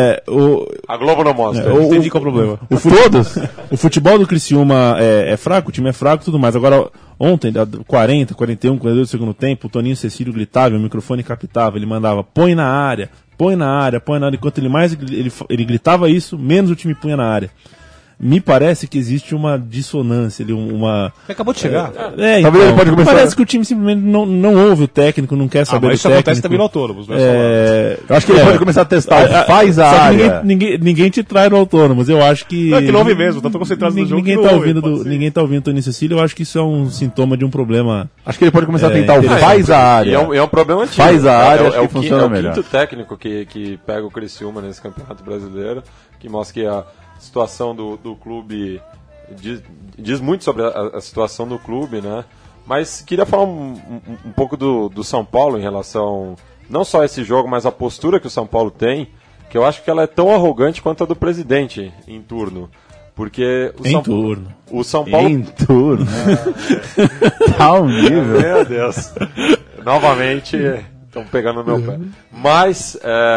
A Globo não mostra. Entendi qual é o problema. O futebol do Criciúma é fraco, o time é fraco e tudo mais. Agora, ontem, 40, 41, 42 do segundo tempo, o Toninho Cecílio gritava, o microfone captava, ele mandava, põe na área. Enquanto ele gritava isso, menos o time punha na área. me parece que existe uma dissonância ali, uma... Você acabou de chegar. Talvez Talvez ele pode começar- Parece que o time simplesmente não ouve o técnico, não quer saber do Mas isso técnico. acontece também no autônomos, não é só lá. Eu acho que ele pode começar a testar. Faz a Só que área. ninguém te trai no autônomos. Eu acho que. Não, é que não ouve mesmo, tá tão concentrado no jogo Ninguém que tá não ouvindo ouve, pode ser. ninguém tá ouvindo o Tony Cecília. Eu acho que isso é um sintoma de um problema. Acho que ele pode começar a tentar o interessante. faz a área. E é um problema antigo. Faz a área, acho que é o funciona melhor. quinto técnico que pega o Criciúma nesse Campeonato Brasileiro, que mostra que a situação do clube diz muito sobre a situação do clube, né? Mas queria falar um pouco do São Paulo em relação não só a esse jogo, mas a postura que o São Paulo tem, que eu acho que ela é tão arrogante quanto a do presidente em turno. Porque o São Paulo... Em turno. Tá um nível. Meu Deus. Novamente, estão pegando no meu pé. Mas,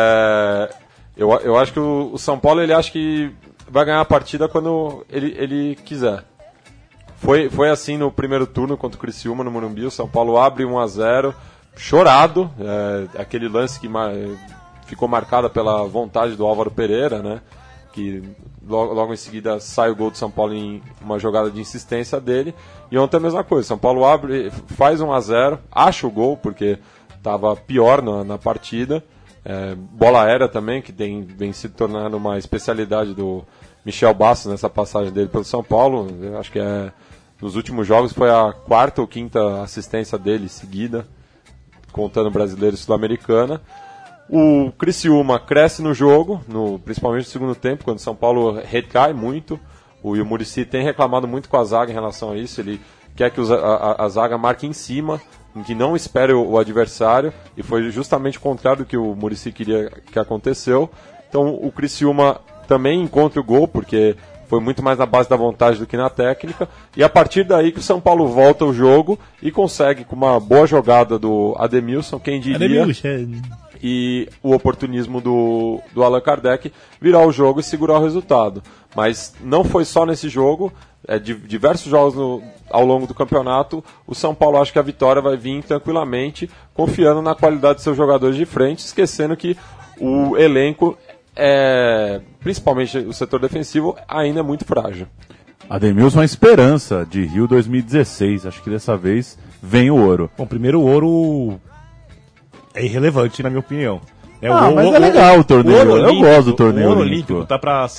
eu acho que o São Paulo, ele acha que vai ganhar a partida quando ele quiser. Foi assim no primeiro turno contra o Criciúma, no Morumbi. O São Paulo abre 1-0, chorado. Aquele lance que ficou marcado pela vontade do Álvaro Pereira, né? Que logo em seguida sai o gol do São Paulo em uma jogada de insistência dele. E ontem a mesma coisa, São Paulo faz 1-0, acha o gol porque estava pior na partida. Bola aérea também, que vem se tornando uma especialidade do Michel Bastos nessa passagem dele pelo São Paulo. Eu acho que nos últimos jogos foi a 4ª ou 5ª assistência dele seguida, contando brasileiro e sul-americana. O Criciúma cresce no jogo, principalmente no segundo tempo, quando o São Paulo recai muito. O Muricy tem reclamado muito com a zaga em relação a isso. Ele quer que a zaga marque em cima, em que não espere o adversário. E foi justamente o contrário do que o Muricy queria que aconteceu. Então o Criciúma também encontra o gol, porque foi muito mais na base da vontade do que na técnica. E a partir daí que o São Paulo volta ao jogo e consegue, com uma boa jogada do Ademilson, quem diria... E o oportunismo do Allan Kardec virar o jogo e segurar o resultado. Mas não foi só nesse jogo, diversos jogos ao longo do campeonato, o São Paulo acha que a vitória vai vir tranquilamente, confiando na qualidade de seus jogadores de frente, esquecendo que o elenco, principalmente o setor defensivo, ainda é muito frágil. Ademilson é uma esperança de Rio 2016. Acho que dessa vez vem o ouro. Bom, primeiro o ouro é irrelevante, na minha opinião. Mas é legal o torneio. Eu gosto do torneio o ouro olímpico. olímpico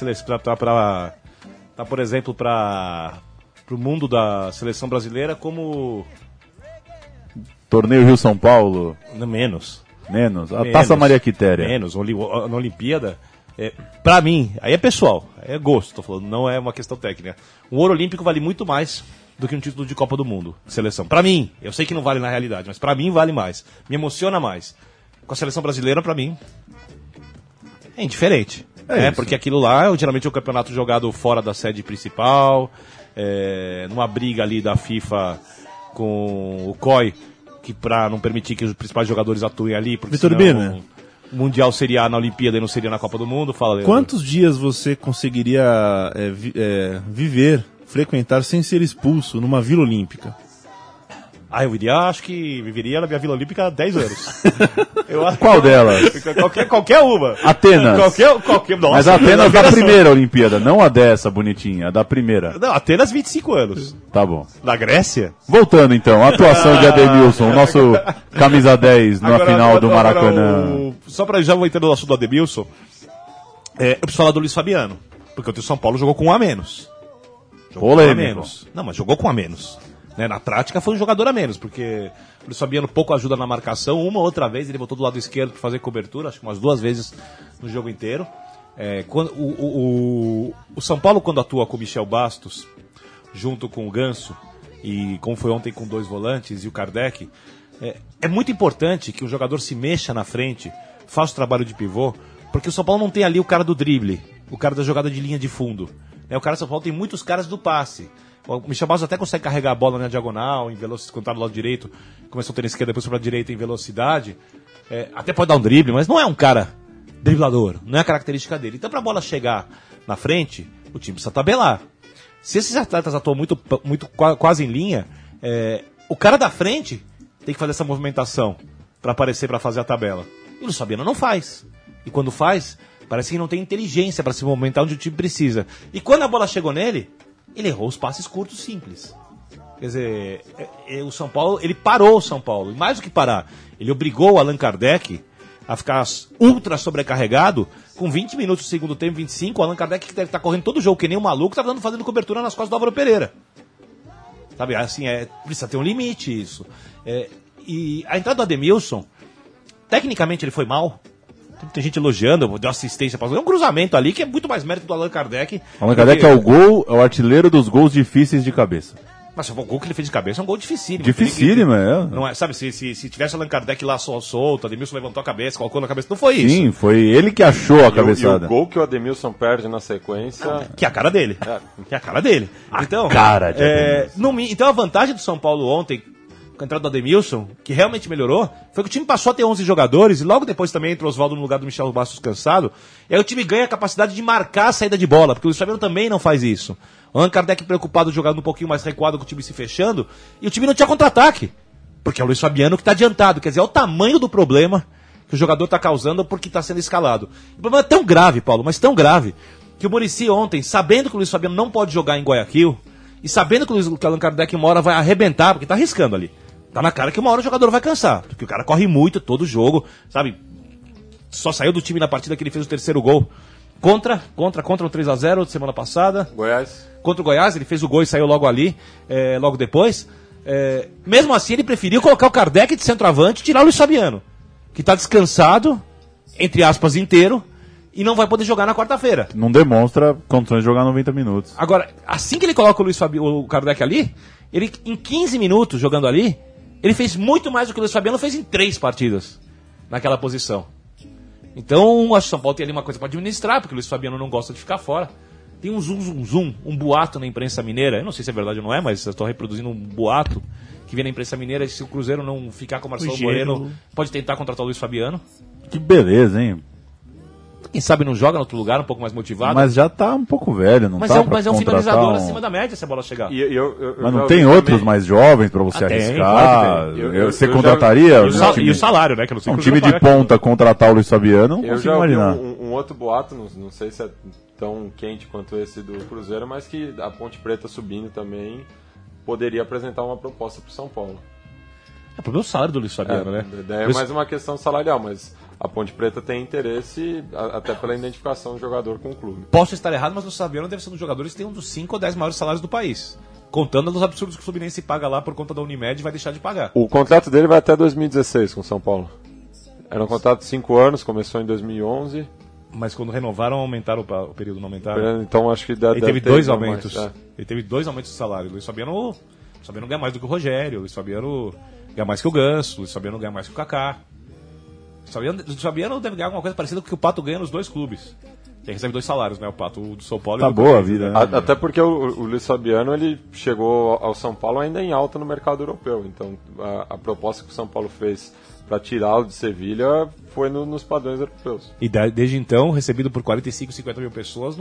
tá, por exemplo, para o mundo da seleção brasileira como... Torneio Rio-São Paulo. Menos. A Taça Maria Quitéria. Menos. Na Olimpíada, pra mim, aí é pessoal, é gosto, tô falando, não é uma questão técnica. O ouro olímpico vale muito mais do que um título de Copa do Mundo, seleção. Pra mim, eu sei que não vale na realidade, mas pra mim vale mais. Me emociona mais. Com a seleção brasileira, pra mim, é indiferente. Porque aquilo lá, geralmente é um campeonato jogado fora da sede principal, numa briga ali da FIFA com o COI, que pra não permitir que os principais jogadores atuem ali, porque Vitor senão Bina, o Mundial seria na Olimpíada e não seria na Copa do Mundo. Fala, Leandro. quantos dias você conseguiria frequentar sem ser expulso numa Vila Olímpica? Eu acho que viveria na minha Vila Olímpica há 10 anos. Qual delas? Qualquer uma. Atenas. Nossa, Mas a Atenas da primeira Olimpíada, não a dessa bonitinha, a da primeira. Não, Atenas 25 anos. Tá bom. Na Grécia? Voltando então, a atuação de Ademilson, o nosso camisa 10 na final do Maracanã. Só pra já vou entrar no assunto do Ademilson, eu preciso falar do Luiz Fabiano. Porque o São Paulo jogou com um a menos. Polêmico. Não, mas jogou com um a menos. Na prática foi um jogador a menos, porque o Luiz Fabiano pouco ajuda na marcação. Uma outra vez ele botou do lado esquerdo para fazer cobertura, acho que umas 2 vezes no jogo inteiro. O São Paulo, quando atua com o Michel Bastos, junto com o Ganso, e como foi ontem com 2 volantes e o Kardec, é muito importante que o jogador se mexa na frente, faça o trabalho de pivô, porque o São Paulo não tem ali o cara do drible, o cara da jogada de linha de fundo. O cara do São Paulo tem muitos caras do passe. O Michel Bastos até consegue carregar a bola na diagonal, em velocidade, quando tá do lado direito, começou a ter na esquerda, depois foi pra direita em velocidade. Até pode dar um drible, mas não é um cara driblador, não é a característica dele. Então, pra bola chegar na frente, o time precisa tabelar. Se esses atletas atuam muito quase em linha, o cara da frente tem que fazer essa movimentação pra aparecer, pra fazer a tabela. E o Luiz Fabiano não faz. E quando faz, Parece que não tem inteligência para se movimentar onde o time precisa. E quando a bola chegou nele, ele errou os passes curtos simples. Quer dizer, o São Paulo, ele parou o São Paulo. E mais do que parar, ele obrigou o Allan Kardec a ficar ultra sobrecarregado. Com 20 minutos do segundo tempo, 25, o Allan Kardec, que deve estar correndo todo o jogo, que nem um maluco, tá fazendo cobertura nas costas do Álvaro Pereira. Sabe, assim, precisa ter um limite isso. E a entrada do Ademilson, tecnicamente ele foi mal. Tem gente elogiando, deu assistência para um cruzamento ali que é muito mais mérito do Allan Kardec. Allan Kardec é o artilheiro dos gols difíceis de cabeça. Mas o gol que ele fez de cabeça é um gol dificílimo. Dificílimo, Não é, sabe, se tivesse Allan Kardec lá solto, Ademilson levantou a cabeça, colocou na cabeça, não foi isso. Sim, foi ele que achou a cabeçada. E o gol que o Ademilson perde na sequência... Que é a cara dele. Que é a cara dele. Então, cara de então a vantagem do São Paulo ontem, com a entrada do Ademilson, que realmente melhorou, foi que o time passou a ter 11 jogadores, e logo depois também entra o Oswaldo no lugar do Michel Bastos cansado, e aí o time ganha a capacidade de marcar a saída de bola, porque o Luiz Fabiano também não faz isso. O Allan Kardec preocupado jogando um pouquinho mais recuado com o time se fechando, e o time não tinha contra-ataque, porque é o Luiz Fabiano que está adiantado, quer dizer, é o tamanho do problema que o jogador está causando porque está sendo escalado. O problema é tão grave, Paulo, mas tão grave, que o Muricy ontem, sabendo que o Luiz Fabiano não pode jogar em Guayaquil, e sabendo que o Allan Kardec uma hora vai arrebentar, porque está arriscando ali. Tá na cara que uma hora o jogador vai cansar, porque o cara corre muito todo jogo, sabe? Só saiu do time na partida que ele fez o terceiro gol. Contra o 3x0 semana passada. Goiás. Contra o Goiás, ele fez o gol e saiu logo ali, logo depois. Mesmo assim, ele preferiu colocar o Kardec de centroavante e tirar o Luiz Fabiano, que tá descansado, entre aspas, inteiro, e não vai poder jogar na quarta-feira. Não demonstra condições de jogar 90 minutos. Agora, assim que ele coloca o Kardec ali, ele em 15 minutos jogando ali, ele fez muito mais do que o Luiz Fabiano fez em 3 partidas naquela posição. Então, acho que o São Paulo tem ali uma coisa para administrar, porque o Luiz Fabiano não gosta de ficar fora. Tem um zum, um boato na imprensa mineira, eu não sei se é verdade ou não é, mas eu estou reproduzindo um boato que vem na imprensa mineira, se o Cruzeiro não ficar com o Marcelo Moreno, pode tentar contratar o Luiz Fabiano. Que beleza, hein? Quem sabe não joga em outro lugar, um pouco mais motivado. Mas já tá um pouco velho, não tá? Mas é um finalizador acima da média se a bola chegar. Mas não tem outros também mais jovens pra você arriscar? Você contrataria? E o salário, né? Que eu não sei um time de ponta contratar o Luiz Fabiano, não consigo imaginar. Um outro boato, não sei se é tão quente quanto esse do Cruzeiro, mas que a Ponte Preta subindo também poderia apresentar uma proposta pro São Paulo. É o problema do salário do Luiz Fabiano, né? É mais uma questão salarial, mas a Ponte Preta tem interesse até pela identificação do jogador com o clube. Posso estar errado, mas o Luiz Fabiano deve ser um dos jogadores que tem um dos 5 ou 10 maiores salários do país. Contando os absurdos que o Fluminense paga lá por conta da Unimed e vai deixar de pagar. O contrato dele vai até 2016 com o São Paulo. Era um contrato de 5 anos, começou em 2011. Mas quando renovaram, aumentaram o período, não aumentaram? Então acho que ele teve 2 aumentos. Ele teve 2 aumentos de salário. O Luiz Fabiano ganha mais do que o Rogério. O Luiz Fabiano ganha mais que o Ganso. O Luiz Fabiano ganha mais que o Kaká. O Luiz Fabiano deve ganhar alguma coisa parecida com o que o Pato ganha nos 2 clubes. Ele recebe 2 salários, né? O Pato do São Paulo e do boa a vida, né? Até porque o Luiz Fabiano ele chegou ao São Paulo ainda em alta no mercado europeu. Então a proposta que o São Paulo fez para tirá-lo de Sevilha foi nos padrões europeus. E desde então, recebido por 45, 50 mil pessoas,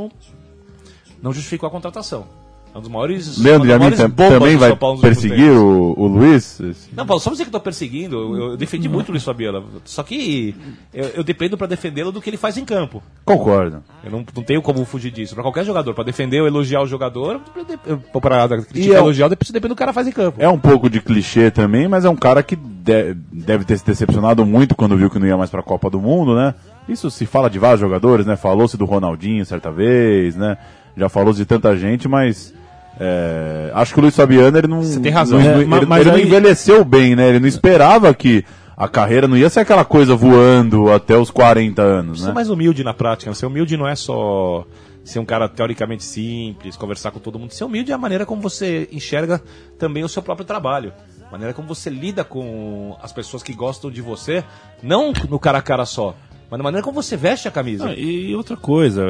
não justificou a contratação. É um dos maiores. Leandro Yamin também vai perseguir o Luiz? Não, Paulo, só você que eu estou perseguindo. Eu defendi muito o Luiz Fabiano. Só que eu dependo para defendê-lo do que ele faz em campo. Concordo. Eu não tenho como fugir disso. Para qualquer jogador, para defender ou elogiar o jogador, para criticar ou elogiar, depende do que o cara faz em campo. É um pouco de clichê também, mas é um cara que deve ter se decepcionado muito quando viu que não ia mais para a Copa do Mundo, né? Isso se fala de vários jogadores, né? Falou-se do Ronaldinho certa vez, né? Já falou-se de tanta gente, mas acho que o Luiz Fabiano ele não. Você tem razão. Ele não envelheceu bem, né? Ele não esperava que a carreira não ia ser aquela coisa voando até os 40 anos, né? Ser mais humilde na prática. Ser humilde não é só ser um cara teoricamente simples, conversar com todo mundo. Ser humilde é a maneira como você enxerga também o seu próprio trabalho. A maneira como você lida com as pessoas que gostam de você, não no cara a cara só, mas na maneira como você veste a camisa. E outra coisa,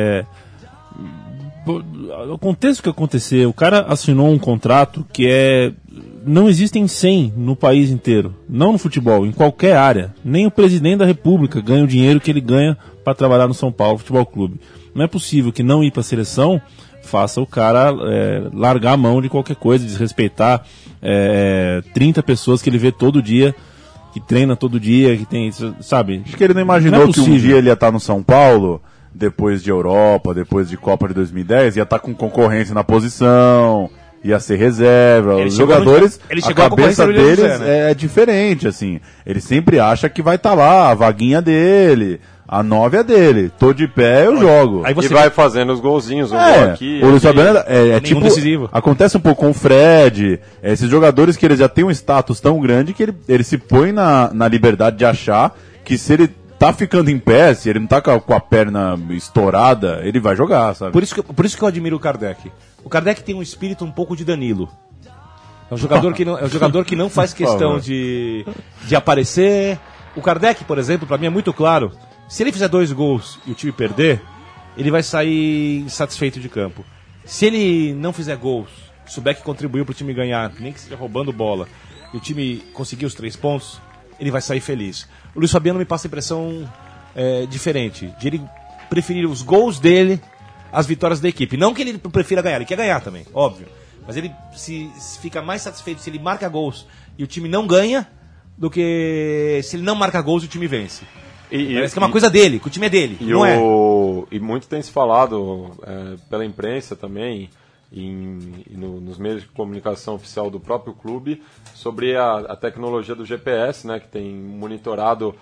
o contexto que aconteceu, o cara assinou um contrato que não existem 100 no país inteiro, não no futebol, em qualquer área. Nem o presidente da República ganha o dinheiro que ele ganha para trabalhar no São Paulo Futebol Clube. Não é possível que não ir para a seleção faça o cara largar a mão de qualquer coisa, desrespeitar 30 pessoas que ele vê todo dia que treina todo dia, que tem, sabe? Acho que ele não imaginou que um dia ele ia estar no São Paulo, depois de Europa, depois de Copa de 2010, ia estar com concorrência na posição, ia ser reserva. Os jogadores, a cabeça deles é diferente, assim. Ele sempre acha que vai estar lá, a vaguinha dele, a 9 é dele. Tô de pé, eu jogo. Aí você vai fazendo os golzinhos, um gol aqui. O Luiz Fabiano é tipo, decisivo. Acontece um pouco com o Fred, esses jogadores que eles já têm um status tão grande que ele se põe na liberdade de achar que se ele tá ficando em pé, se ele não tá com a perna estourada, ele vai jogar, sabe? Por isso que eu admiro o Kardec. O Kardec tem um espírito um pouco de Danilo. É um jogador que não faz questão de aparecer. O Kardec, por exemplo, pra mim é muito claro. Se ele fizer 2 gols e o time perder, ele vai sair insatisfeito de campo. Se ele não fizer gols, souber que contribuiu pro time ganhar, nem que seja roubando bola, e o time conseguir os 3 pontos, ele vai sair feliz. O Luiz Fabiano me passa a impressão diferente, de ele preferir os gols dele às vitórias da equipe. Não que ele prefira ganhar, ele quer ganhar também, óbvio. Mas ele se fica mais satisfeito se ele marca gols e o time não ganha, do que se ele não marca gols e o time vence. Parece que é uma coisa dele, que o time é dele, não é? E muito tem se falado pela imprensa também, nos meios de comunicação oficial do próprio clube, sobre a tecnologia do GPS, né, que tem monitorado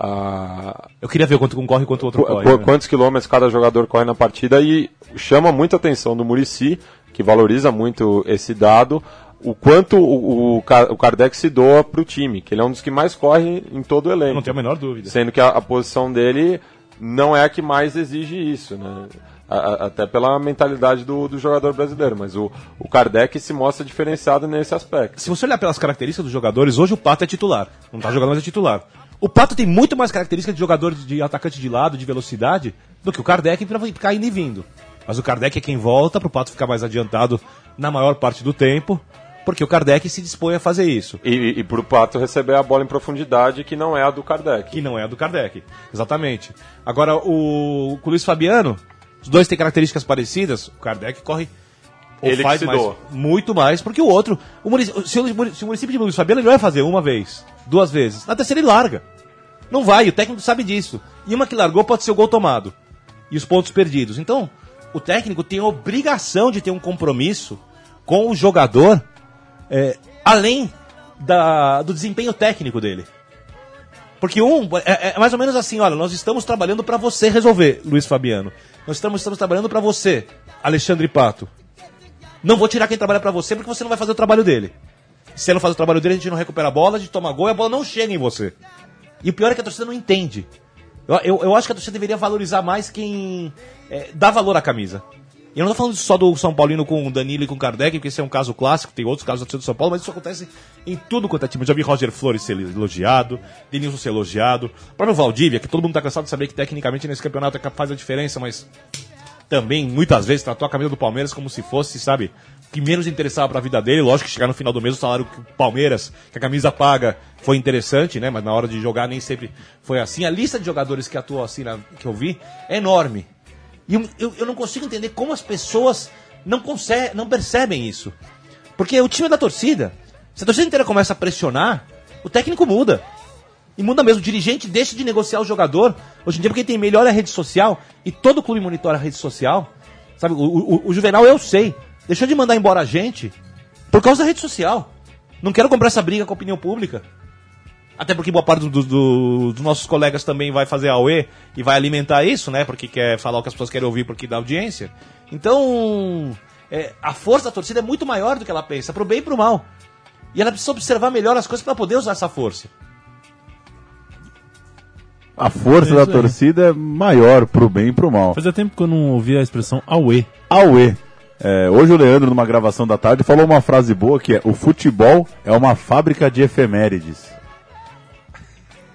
Eu queria ver quanto um corre e quanto o outro corre. Quantos quilômetros cada jogador corre na partida, e chama muita atenção do Muricy, que valoriza muito esse dado, o quanto o Kardec se doa para o time, que ele é um dos que mais corre em todo o elenco. Não tenho a menor dúvida. Sendo que a posição dele não é a que mais exige isso, né? Até pela mentalidade do jogador brasileiro, mas o Kardec se mostra diferenciado nesse aspecto. Se você olhar pelas características dos jogadores, hoje o Pato é titular, não está jogando, mas é titular. O Pato tem muito mais características de jogador de atacante de lado, de velocidade, do que o Kardec para ficar indo e vindo. Mas o Kardec é quem volta para o Pato ficar mais adiantado na maior parte do tempo, porque o Kardec se dispõe a fazer isso. E para o Pato receber a bola em profundidade, que não é a do Kardec. Que não é a do Kardec, exatamente. Agora, com o Luiz Fabiano, os dois têm características parecidas, o Kardec corre ele faz mais, muito mais, porque o outro... Se o município de Luiz Fabiano, ele vai fazer 1 vez, 2 vezes, na terceira ele larga. Não vai, o técnico sabe disso. E uma que largou pode ser o gol tomado. E os pontos perdidos. Então, o técnico tem a obrigação de ter um compromisso com o jogador, além do desempenho técnico dele. Porque é mais ou menos assim, olha, nós estamos trabalhando para você resolver, Luiz Fabiano. Nós estamos trabalhando para você, Alexandre Pato. Não vou tirar quem trabalha para você, porque você não vai fazer o trabalho dele. Se você não faz o trabalho dele, a gente não recupera a bola, a gente toma gol e a bola não chega em você. E o pior é que a torcida não entende. Eu acho que a torcida deveria valorizar mais quem dá valor à camisa. E eu não estou falando só do São Paulino com o Danilo e com o Kardec, porque esse é um caso clássico, tem outros casos da torcida do São Paulo, mas isso acontece em tudo quanto é time. Eu já vi Roger Flores ser elogiado, Denilson ser elogiado, o próprio Valdívia, que todo mundo está cansado de saber que tecnicamente nesse campeonato faz a diferença, mas também muitas vezes tratou a camisa do Palmeiras como se fosse, sabe, o que menos interessava para a vida dele. Lógico que chegar no final do mês o salário que o Palmeiras, que a camisa paga, foi interessante, né? Mas na hora de jogar nem sempre foi assim. A lista de jogadores que atuam assim, que eu vi, é enorme. E eu não consigo entender como as pessoas não percebem isso. Porque o time é da torcida. Se a torcida inteira começa a pressionar, o técnico muda. E muda mesmo. O dirigente deixa de negociar o jogador. Hoje em dia, porque tem melhor a rede social, e todo clube monitora a rede social. Sabe, o Juvenal, eu sei, deixou de mandar embora a gente por causa da rede social. Não quero comprar essa briga com a opinião pública. Até porque boa parte dos nossos colegas também vai fazer AUE e vai alimentar isso, né? Porque quer falar o que as pessoas querem ouvir porque dá audiência. Então, a força da torcida é muito maior do que ela pensa, pro bem e pro mal. E ela precisa observar melhor as coisas para poder usar essa força. A força da torcida é maior pro bem e pro mal. Fazia tempo que eu não ouvia a expressão AUE. AUE. Hoje o Leandro, numa gravação da tarde, falou uma frase boa que é: o futebol é uma fábrica de efemérides.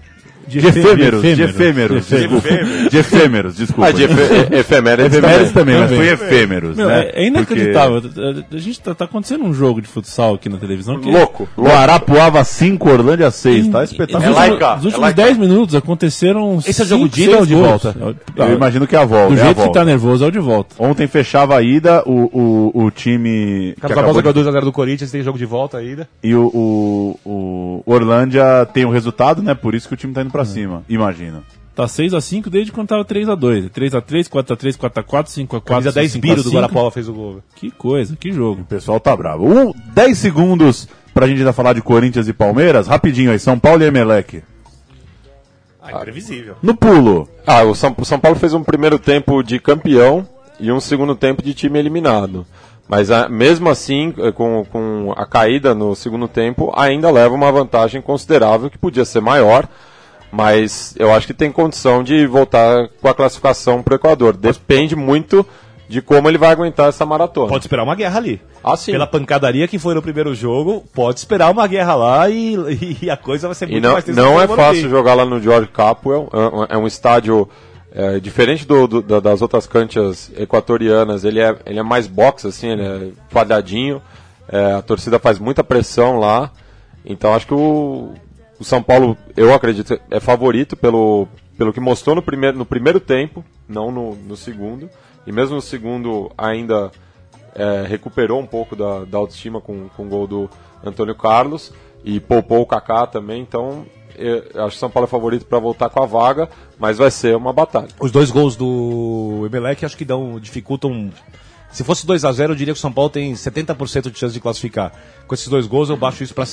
efêmeros, desculpa. Efemérides também, mas foi efêmeros, Meu, né? é inacreditável. A gente tá acontecendo um jogo de futsal aqui na televisão. Que Louco. Arapuava 5, Orlândia 6, tá espetacular. Nos últimos 10 minutos aconteceram. Esse é o jogo de ida ou de volta? Eu imagino que é a volta. Do jeito que tá nervoso, é o de volta. Ontem fechava a ida, o time. Carlos Barbosa ganhou 2x0 do Corinthians, tem jogo de volta ainda. E o Orlândia tem o resultado, né? Por isso que o time tá indo pra cima, imagina. Tá 6x5 desde quando tava 3x2. 3x3, 4x3, 4x4, 5x4. Camisa 10 Biro do Guarapuava fez o gol. Que coisa, que jogo. O pessoal tá bravo. 10 segundos pra gente ainda falar de Corinthians e Palmeiras. Rapidinho aí, São Paulo e Emelec. Imprevisível. No pulo. O São Paulo fez um primeiro tempo de campeão e um segundo tempo de time eliminado. Mas mesmo assim, com a caída no segundo tempo, ainda leva uma vantagem considerável, que podia ser maior, mas eu acho que tem condição de voltar com a classificação para o Equador. Depende muito de como ele vai aguentar essa maratona. Pode esperar uma guerra ali. Sim. Pela pancadaria que foi no primeiro jogo, pode esperar uma guerra lá e a coisa vai ser muito mais tensa. Não é fácil jogar lá no George Capwell, é um estádio... diferente das outras canchas equatorianas, ele é mais box, assim, ele é quadradinho, a torcida faz muita pressão lá, então acho que o São Paulo, eu acredito, é favorito pelo que mostrou no primeiro tempo, não no segundo, e mesmo no segundo ainda recuperou um pouco da autoestima com o gol do Antônio Carlos, e poupou o Kaká também, então... Eu acho que o São Paulo é favorito para voltar com a vaga, mas vai ser uma batalha. Os 2 gols do Emelec acho que dificultam. Se fosse 2x0, eu diria que o São Paulo tem 70% de chance de classificar. Com esses 2 gols, eu baixo isso para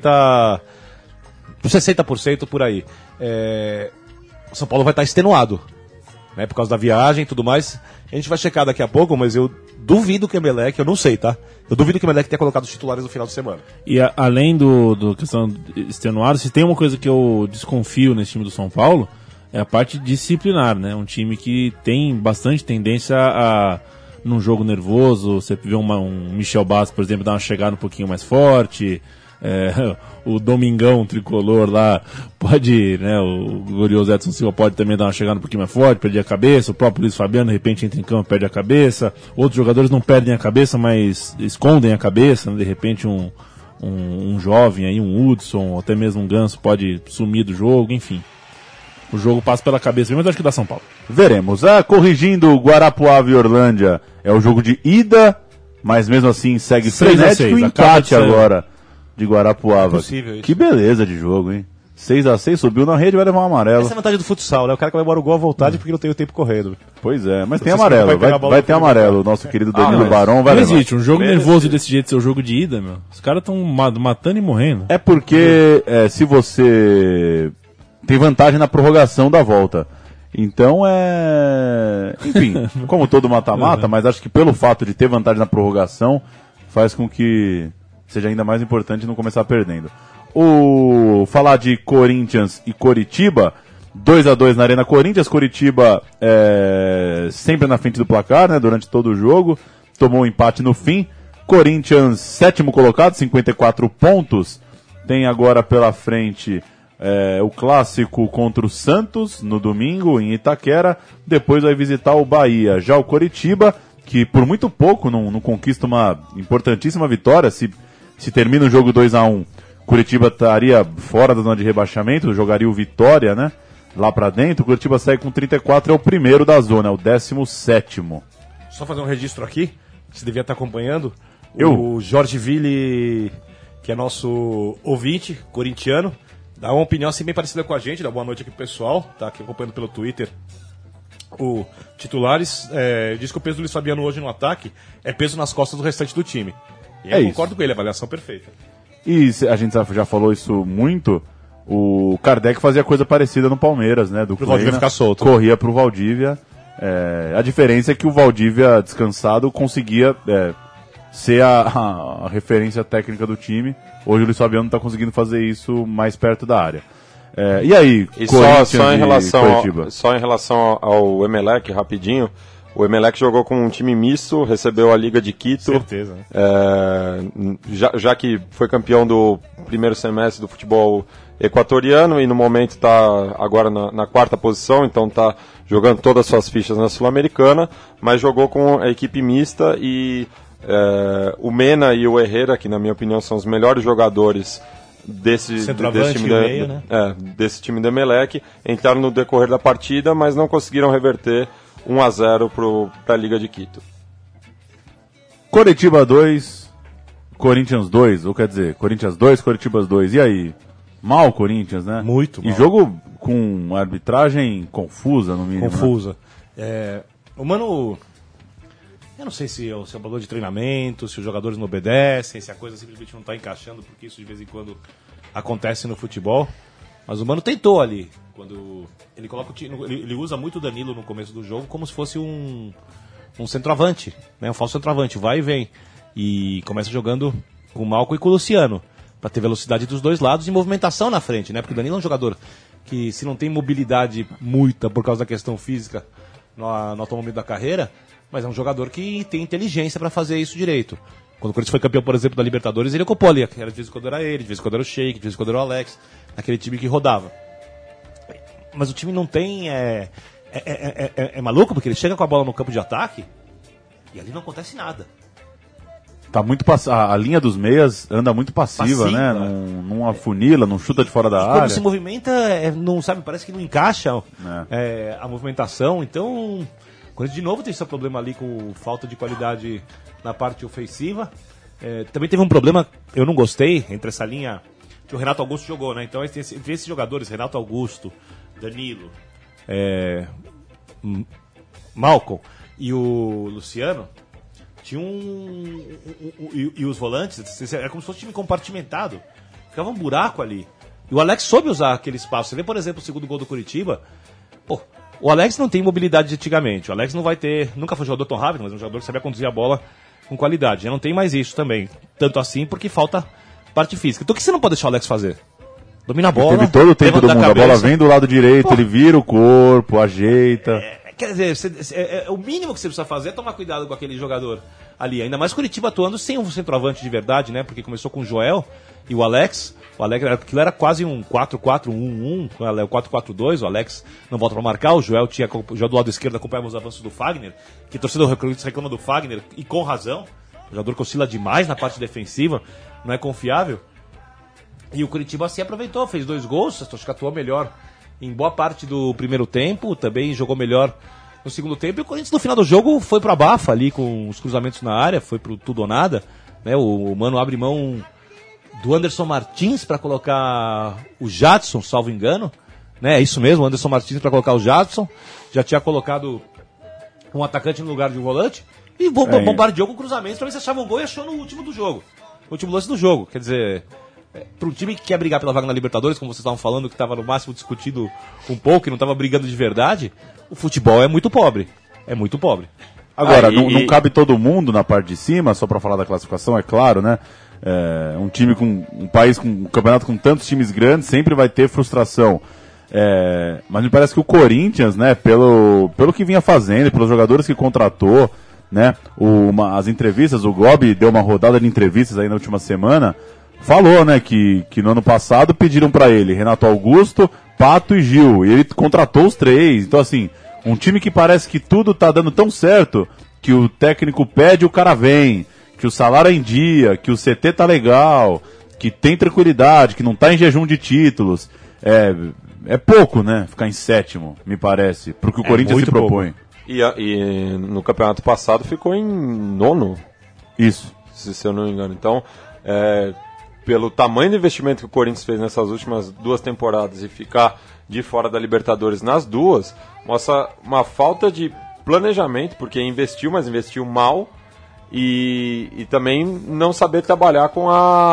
60% por aí. O São Paulo vai estar extenuado, né, por causa da viagem e tudo mais. A gente vai checar daqui a pouco, mas eu duvido que o Emelec, eu não sei, tá? Eu duvido que o Emelec tenha colocado os titulares no final de semana. E além do questão extenuada, se tem uma coisa que eu desconfio nesse time do São Paulo, é a parte disciplinar, né? Um time que tem bastante tendência num jogo nervoso, você vê um Michel Bastos, por exemplo, dar uma chegada um pouquinho mais forte, o Domingão tricolor lá pode, né, o glorioso Edson Silva pode também dar uma chegada um pouquinho mais forte, perder a cabeça, o próprio Luiz Fabiano de repente entra em campo e perde a cabeça, outros jogadores não perdem a cabeça, mas escondem a cabeça, né? De repente um jovem aí, um Hudson, ou até mesmo um Ganso pode sumir do jogo, enfim. O jogo passa pela cabeça, mas acho que dá São Paulo. Veremos. Corrigindo, Guarapuava e Orlândia é o jogo de ida, mas mesmo assim segue frenético e empate agora de Guarapuava. É que beleza de jogo, hein? 6x6, subiu na rede, vai levar um amarelo. Essa é a vantagem do futsal, né? O cara que comemora o gol à vontade porque não tem o tempo correndo. Pois é, mas tem amarelo, vai ter amarelo. O nosso querido Danilo Barão vai não levar. existe, um jogo nervoso desse jeito ser o jogo de ida, meu. Os caras estão matando e morrendo. É porque se você tem vantagem na prorrogação da volta. Então enfim, como todo mata-mata, mas acho que pelo fato de ter vantagem na prorrogação, faz com que seja ainda mais importante não começar perdendo. Falar de Corinthians e Coritiba, 2x2 na Arena Corinthians. Coritiba sempre na frente do placar, né, durante todo o jogo, tomou um empate no fim. Corinthians, 7º colocado, 54 pontos, tem agora pela frente o clássico contra o Santos no domingo em Itaquera, depois vai visitar o Bahia. Já o Coritiba, que por muito pouco não conquista uma importantíssima vitória, se termina o jogo 2x1, Curitiba estaria fora da zona de rebaixamento, jogaria o Vitória, né, lá pra dentro. O Curitiba segue com 34, é o primeiro da zona, é o 17º. Só fazer um registro aqui, que você devia estar acompanhando. O Jorge Ville, que é nosso ouvinte corintiano, dá uma opinião assim bem parecida com a gente, dá boa noite aqui pro pessoal, tá aqui acompanhando pelo Twitter. O Titulares diz que o peso do Luiz Fabiano hoje no ataque é peso nas costas do restante do time. E eu concordo com ele, avaliação perfeita. E a gente já falou isso muito, o Kardec fazia coisa parecida no Palmeiras, né? Do Valdívia ficar solto. Corria pro Valdívia. A diferença é que o Valdívia descansado conseguia ser a referência técnica do time. Hoje o Luiz Fabiano não está conseguindo fazer isso mais perto da área. E aí, só em relação ao Emelec, rapidinho, o Emelec jogou com um time misto, recebeu a Liga de Quito. Certeza, né? Já que foi campeão do primeiro semestre do futebol equatoriano e no momento está agora na quarta posição, então está jogando todas as suas fichas na Sul-Americana, mas jogou com a equipe mista e o Mena e o Herrera, que na minha opinião são os melhores jogadores desse time do Emelec, entraram no decorrer da partida, mas não conseguiram reverter 1-0 para a Liga de Quito. Coritiba 2, Corinthians 2, ou quer dizer, Corinthians 2, Coritiba 2. E aí? Mal o Corinthians, né? Muito mal. E jogo com arbitragem confusa, no mínimo. Confusa. Né? O Mano... Eu não sei se é o valor de treinamento, se os jogadores não obedecem, se a coisa simplesmente não está encaixando, porque isso de vez em quando acontece no futebol. Mas o Mano tentou ali. Quando ele coloca ele usa muito o Danilo no começo do jogo como se fosse um centroavante, né? Um falso centroavante, vai e vem. E começa jogando com o Malcom e com o Luciano, para ter velocidade dos dois lados e movimentação na frente, né? Porque o Danilo é um jogador que, se não tem mobilidade muita por causa da questão física no atual momento da carreira, mas é um jogador que tem inteligência para fazer isso direito. Quando o Corinthians foi campeão, por exemplo, da Libertadores, ele ocupou ali. De vez em quando era ele, de vez em quando era o Sheik, de vez em quando era o Alex, aquele time que rodava. Mas o time não tem... É maluco, porque ele chega com a bola no campo de ataque e ali não acontece nada. Tá muito a linha dos meias anda muito passiva, né? Não afunila, não chuta de fora da área. Quando se movimenta, não sabe, parece que não encaixa a movimentação. Então, quando de novo tem esse problema ali com falta de qualidade na parte ofensiva. Também teve um problema, eu não gostei, entre essa linha que o Renato Augusto jogou, né? Então, entre esses jogadores, Renato Augusto, Danilo, Malcom e o Luciano, tinha e os volantes, era como se fosse um time compartimentado. Ficava um buraco ali. E o Alex soube usar aquele espaço. Você vê, por exemplo, o segundo gol do Curitiba. Pô, o Alex não tem mobilidade de antigamente. O Alex não vai ter... Nunca foi jogador tão rápido, mas é um jogador que sabia conduzir a bola com qualidade. Já não tem mais isso também. Tanto assim, porque falta parte física. Então o que você não pode deixar o Alex fazer? Domina a bola. Teve todo o tempo do mundo. A bola vem do lado direito, ele vira o corpo, ajeita. Quer dizer, o mínimo que você precisa fazer é tomar cuidado com aquele jogador ali. Ainda mais Curitiba atuando sem um centroavante de verdade, né? Porque começou com o Joel e o Alex. Aquilo era quase um 4-4-1-1, o 4-4-2. O Alex não volta para marcar. O Joel tinha já do lado esquerdo acompanhava os avanços do Fagner. Que torcedor reclama do Fagner, e com razão. O jogador que oscila demais na parte defensiva, não é confiável. E o Curitiba se aproveitou, fez 2 gols, acho que atuou melhor em boa parte do primeiro tempo, também jogou melhor no segundo tempo, e o Corinthians no final do jogo foi pra bafa ali com os cruzamentos na área, foi pro tudo ou nada, né? O Mano abre mão do Anderson Martins para colocar o Jadson, salvo engano, né? É isso mesmo, o Anderson Martins para colocar o Jadson, já tinha colocado um atacante no lugar de um volante, e bombardeou com cruzamentos pra ver se achava um gol e achou no último do jogo, no último lance do jogo, quer dizer... Para um time que quer brigar pela vaga na Libertadores, como vocês estavam falando, que estava no máximo discutido um pouco, e não estava brigando de verdade, o futebol é muito pobre. É muito pobre. Agora, não cabe todo mundo na parte de cima, só para falar da classificação, é claro, né? Um time com um país com um campeonato com tantos times grandes sempre vai ter frustração. Mas me parece que o Corinthians, né, pelo que vinha fazendo, pelos jogadores que contratou, né? As entrevistas, o Gobi deu uma rodada de entrevistas aí na última semana. Falou, né, que no ano passado pediram pra ele Renato Augusto, Pato e Gil, e ele contratou os 3. Então, assim, um time que parece que tudo tá dando tão certo, que o técnico pede e o cara vem, que o salário é em dia, que o CT tá legal, que tem tranquilidade, que não tá em jejum de títulos. É pouco, né, ficar em 7º, me parece, pro que o Corinthians se propõe. E no campeonato passado ficou em 9º. Isso. Se eu não me engano. Então, pelo tamanho do investimento que o Corinthians fez nessas últimas 2 temporadas e ficar de fora da Libertadores nas 2, mostra uma falta de planejamento, porque investiu, mas investiu mal, e também não saber trabalhar com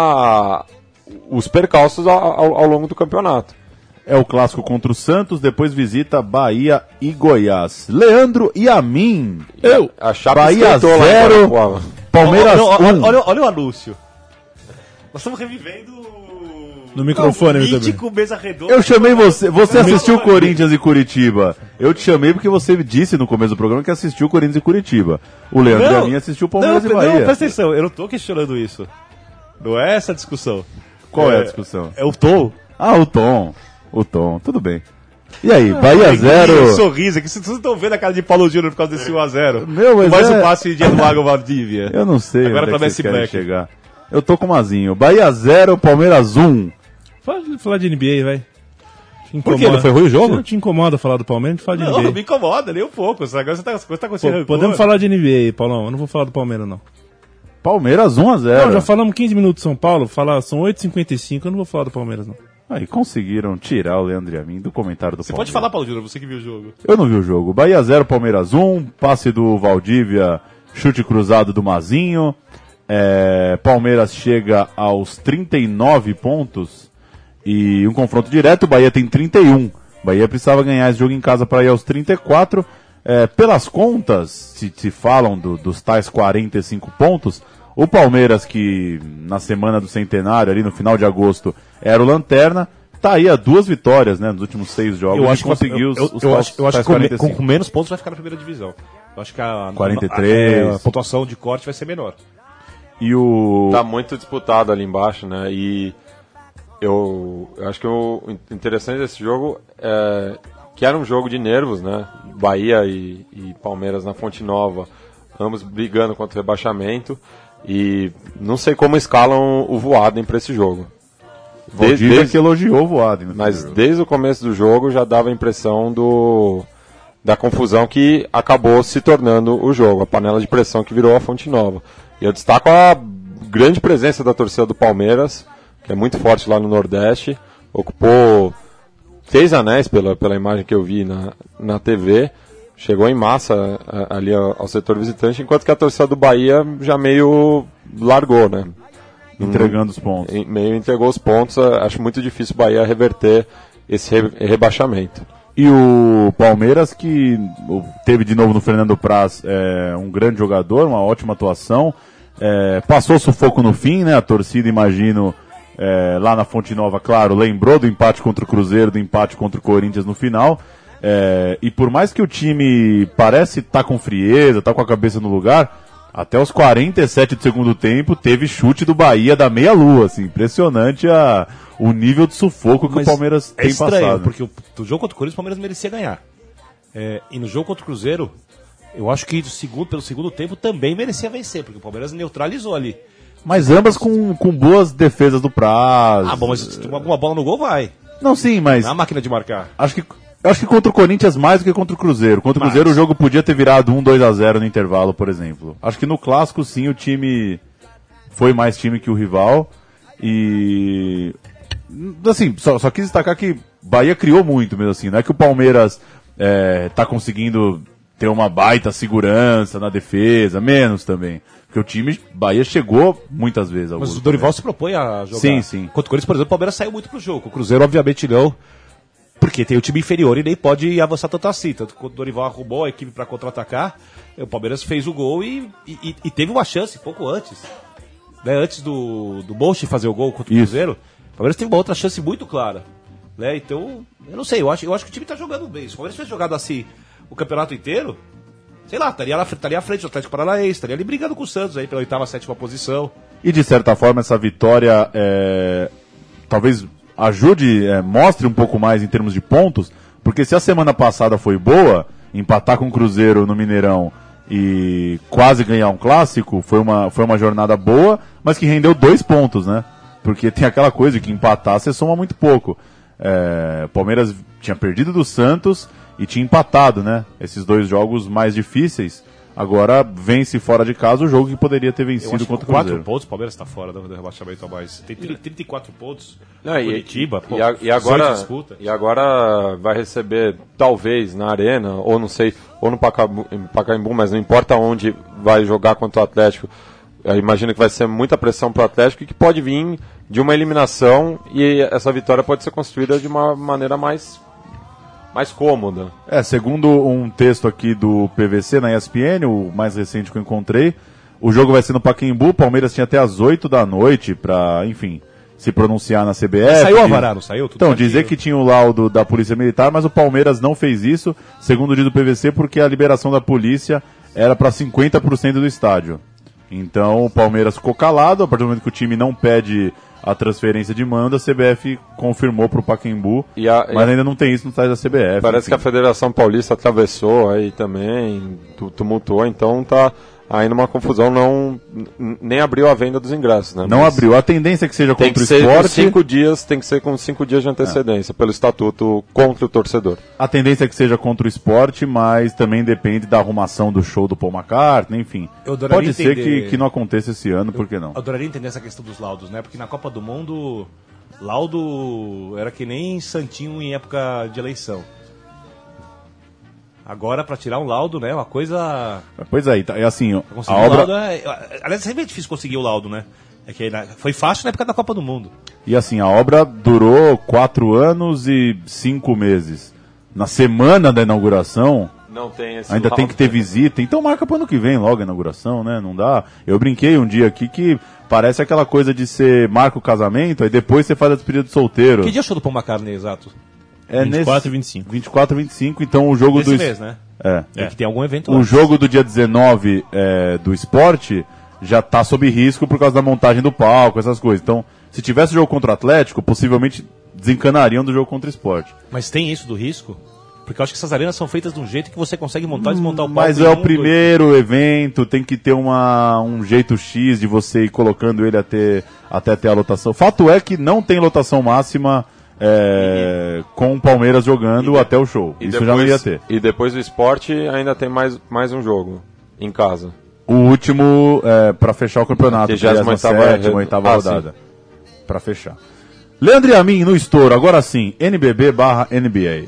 os percalços ao longo do campeonato. É o clássico contra o Santos, depois visita Bahia e Goiás. Leandro e Amin. A Chape Bahia 0, Palmeiras 1. Olha o anúncio. Nós estamos revivendo no microfone, o mítico Mesa Redonda. Eu chamei você assistiu Corinthians e Curitiba. Eu te chamei porque você disse no começo do programa que assistiu Corinthians e Curitiba. O Leandro e a mim assistiu Palmeiras e Bahia. Não, presta atenção, eu não tô questionando isso. Não é essa a discussão. Qual é a discussão? Eu tô Ah, o Tom, tudo bem. E aí, Bahia 0... sorriso aqui, vocês estão vendo a cara de Paulo Júnior por causa desse 1x0. Mas mais um passe de Eduardo Valdívia. Eu não sei agora onde pra é que Messi vocês querem Black. chegar. Eu tô com o Mazinho. Bahia 0, Palmeiras 1. Falar de NBA, vai. Por quê? Não foi ruim o jogo? Não te incomoda falar do Palmeiras? A gente fala de Não NBA. me incomoda nem um pouco. Agora você tá com esse rancor. Podemos falar de NBA, Paulão. Eu não vou falar do Palmeiras, não. Palmeiras 1x0. Não, já falamos 15 minutos de São Paulo. São 8h55, eu não vou falar do Palmeiras, não. Aí conseguiram tirar o Leandro e a mim do comentário do Você Palmeiras. pode falar, Paulo Júnior, você que viu o jogo. Eu não vi o jogo. Bahia 0, Palmeiras 1. Passe do Valdívia, chute cruzado do Mazinho. Palmeiras chega aos 39 pontos. E um confronto direto, o Bahia tem 31. Bahia precisava ganhar esse jogo em casa para ir aos 34. Pelas contas, se falam dos tais 45 pontos, o Palmeiras, que na semana do centenário, ali no final de agosto, era o lanterna, tá aí a 2 vitórias, né, nos últimos 6 jogos. Eu acho que conseguiu eu acho que 45. com menos pontos vai ficar na primeira divisão. Eu acho que a 43. a pontuação de corte vai ser menor. E o... Tá muito disputado ali embaixo, né? E eu acho que o interessante desse jogo é que era um jogo de nervos, né? Bahia e Palmeiras na Fonte Nova, ambos brigando contra o rebaixamento. E não sei como escalam o Voaden para esse jogo. Valdívia que elogiou o Voaden. Mas desde o começo do jogo já dava a impressão da confusão que acabou se tornando o jogo, a panela de pressão que virou a Fonte Nova. E eu destaco a grande presença da torcida do Palmeiras, que é muito forte lá no Nordeste, ocupou 6 anéis pela imagem que eu vi na TV, chegou em massa ali ao setor visitante, enquanto que a torcida do Bahia já meio largou, né? Entregando os pontos. Meio entregou os pontos, acho muito difícil o Bahia reverter esse rebaixamento. E o Palmeiras, que teve de novo no Fernando Praz um grande jogador, uma ótima atuação, passou sufoco no fim, né? A torcida, imagino, lá na Fonte Nova, claro, lembrou do empate contra o Cruzeiro, do empate contra o Corinthians no final. E por mais que o time parece estar com frieza, tá com a cabeça no lugar, até os 47 do segundo tempo teve chute do Bahia da meia-lua, assim, impressionante o nível de sufoco que o Palmeiras tem estranho, passado. Porque no jogo contra o Corinthians o Palmeiras merecia ganhar. E no jogo contra o Cruzeiro, eu acho que pelo segundo tempo também merecia vencer, porque o Palmeiras neutralizou ali. Mas ambas com boas defesas do Praz. Ah, bom, mas se tomar alguma bola no gol, vai. Não, sim, mas... Na máquina de marcar. Acho que contra o Corinthians mais do que contra o Cruzeiro. Contra o Cruzeiro o jogo podia ter virado 1-2-0 no intervalo, por exemplo. Acho que no Clássico, sim, o time foi mais time que o rival. E... assim, só quis destacar que Bahia criou muito mesmo assim. Não é que o Palmeiras tá conseguindo ter uma baita segurança na defesa, menos também. Porque o time, Bahia chegou muitas vezes. Mas o Dorival se propõe a jogar. Sim, sim. Contra o Corinthians, por exemplo, o Palmeiras saiu muito pro jogo. O Cruzeiro, obviamente, não. Porque tem o time inferior e nem pode avançar tanto assim. Tanto que o Dorival arrumou a equipe para contra-atacar, o Palmeiras fez o gol e teve uma chance pouco antes. Né? Antes do Monchi fazer o gol contra o Cruzeiro, o Palmeiras teve uma outra chance muito clara. Né? Então, eu não sei, eu acho que o time tá jogando bem. Se o Palmeiras tivesse jogado assim o campeonato inteiro, sei lá, estaria à frente do Atlético Paranaense, estaria ali brigando com o Santos aí pela 8ª, 7ª posição. E de certa forma essa vitória talvez ajude, mostre um pouco mais em termos de pontos, porque se a semana passada foi boa, empatar com o Cruzeiro no Mineirão e quase ganhar um clássico, foi uma jornada boa, mas que rendeu 2 pontos, né? Porque tem aquela coisa de que empatar você soma muito pouco. O Palmeiras tinha perdido do Santos e tinha empatado, né? Esses 2 jogos mais difíceis. Agora vence fora de casa o jogo que poderia ter vencido contra o Cruzeiro. 4 pontos, o Palmeiras está fora do rebaixamento a mais. Tem 34 pontos. Não, Curitiba, e agora vai receber, talvez, na Arena, ou não sei, ou no Pacaembu, mas não importa onde vai jogar contra o Atlético. Eu imagino que vai ser muita pressão para o Atlético e que pode vir de uma eliminação e essa vitória pode ser construída de uma maneira mais cômoda. Segundo um texto aqui do PVC na ESPN, o mais recente que eu encontrei, o jogo vai ser no Pacaembu, o Palmeiras tinha até às 8 da noite para, enfim, se pronunciar na CBF. Saiu o alvará, não saiu? Tudo então, certinho. dizer que tinha o laudo da Polícia Militar, mas o Palmeiras não fez isso, segundo diz o PVC, porque a liberação da polícia era para 50% do estádio. Então o Palmeiras ficou calado, a partir do momento que o time não pede a transferência de mando, a CBF confirmou pro Pacaembu, mas ainda não tem isso no site da CBF. Parece enfim. que a Federação Paulista atravessou aí também, tumultuou, então tá aí numa confusão, nem abriu a venda dos ingressos, né? Não abriu. A tendência é que seja contra o esporte. Tem que ser com 5 dias de antecedência, pelo estatuto contra o torcedor. A tendência é que seja contra o esporte, mas também depende da arrumação do show do Paul McCartney, enfim. Pode ser que não aconteça esse ano, por que não? Eu adoraria entender essa questão dos laudos, né? Porque na Copa do Mundo, laudo era que nem santinho em época de eleição. Agora, para tirar um laudo, né? Uma coisa... Pois é, é assim, a obra... obra... Aliás, sempre é difícil conseguir o laudo, né? É que foi fácil na época da Copa do Mundo. E assim, a obra durou 4 anos e 5 meses. Na semana da inauguração, não tem esse ainda laudo. tem que ter visita. Então marca para o ano que vem logo a inauguração, né? Não dá. Eu brinquei um dia aqui que parece aquela coisa de você marca o casamento, aí depois você faz a despedida de solteiro. Que dia é o show do Paul McCartney, exato? 24 e 25. 24 e 25, então o jogo Esse do... mês, né? É que tem algum evento O antes. jogo do dia 19 do esporte já tá sob risco por causa da montagem do palco, essas coisas. Então, se tivesse jogo contra o Atlético, possivelmente desencanariam do jogo contra o esporte. Mas tem isso do risco? Porque eu acho que essas arenas são feitas de um jeito que você consegue montar e desmontar o palco. Mas é o primeiro evento, tem que ter um jeito X de você ir colocando ele até ter a lotação. Fato é que não tem lotação máxima com o Palmeiras jogando até o show. Isso já não ia ter. E depois do esporte ainda tem mais um jogo em casa. O último para fechar o campeonato, 37ª, 8ª rodada. Para fechar. Leandro e Amin no estouro, agora sim, NBB/NBA.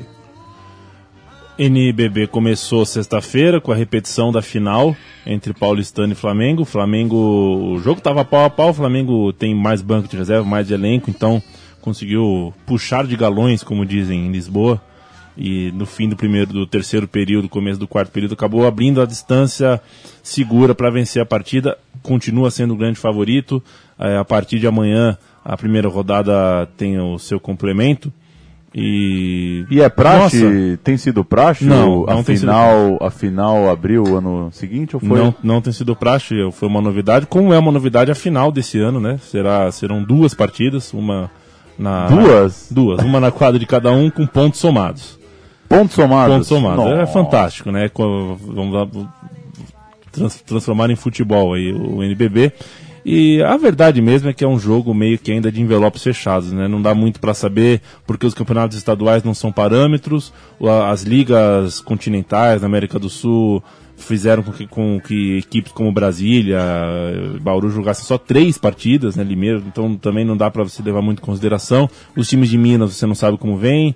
NBB começou sexta-feira com a repetição da final entre Paulistano e Flamengo. O jogo estava pau a pau, o Flamengo tem mais banco de reserva, mais de elenco, então conseguiu puxar de galões, como dizem em Lisboa. E no fim do terceiro período, começo do quarto período, acabou abrindo a distância segura para vencer a partida. Continua sendo o grande favorito. A partir de amanhã, a primeira rodada tem o seu complemento. E é praxe? Tem sido praxe? Não tem sido praxe. A final abriu o ano seguinte? Ou foi? Não tem sido praxe, foi uma novidade. Como é uma novidade a final desse ano, né? Serão 2 partidas, uma Duas? Uma na quadra de cada um com pontos somados. Pontos somados? É fantástico, né? Vamos lá, transformar em futebol aí o NBB. E a verdade mesmo é que é um jogo meio que ainda de envelopes fechados, né? Não dá muito para saber, porque os campeonatos estaduais não são parâmetros, as ligas continentais na América do Sul fizeram com que equipes como Brasília, Bauru jogassem só 3 partidas, né, Limeira, então também não dá para você levar muito em consideração. Os times de Minas você não sabe como vem,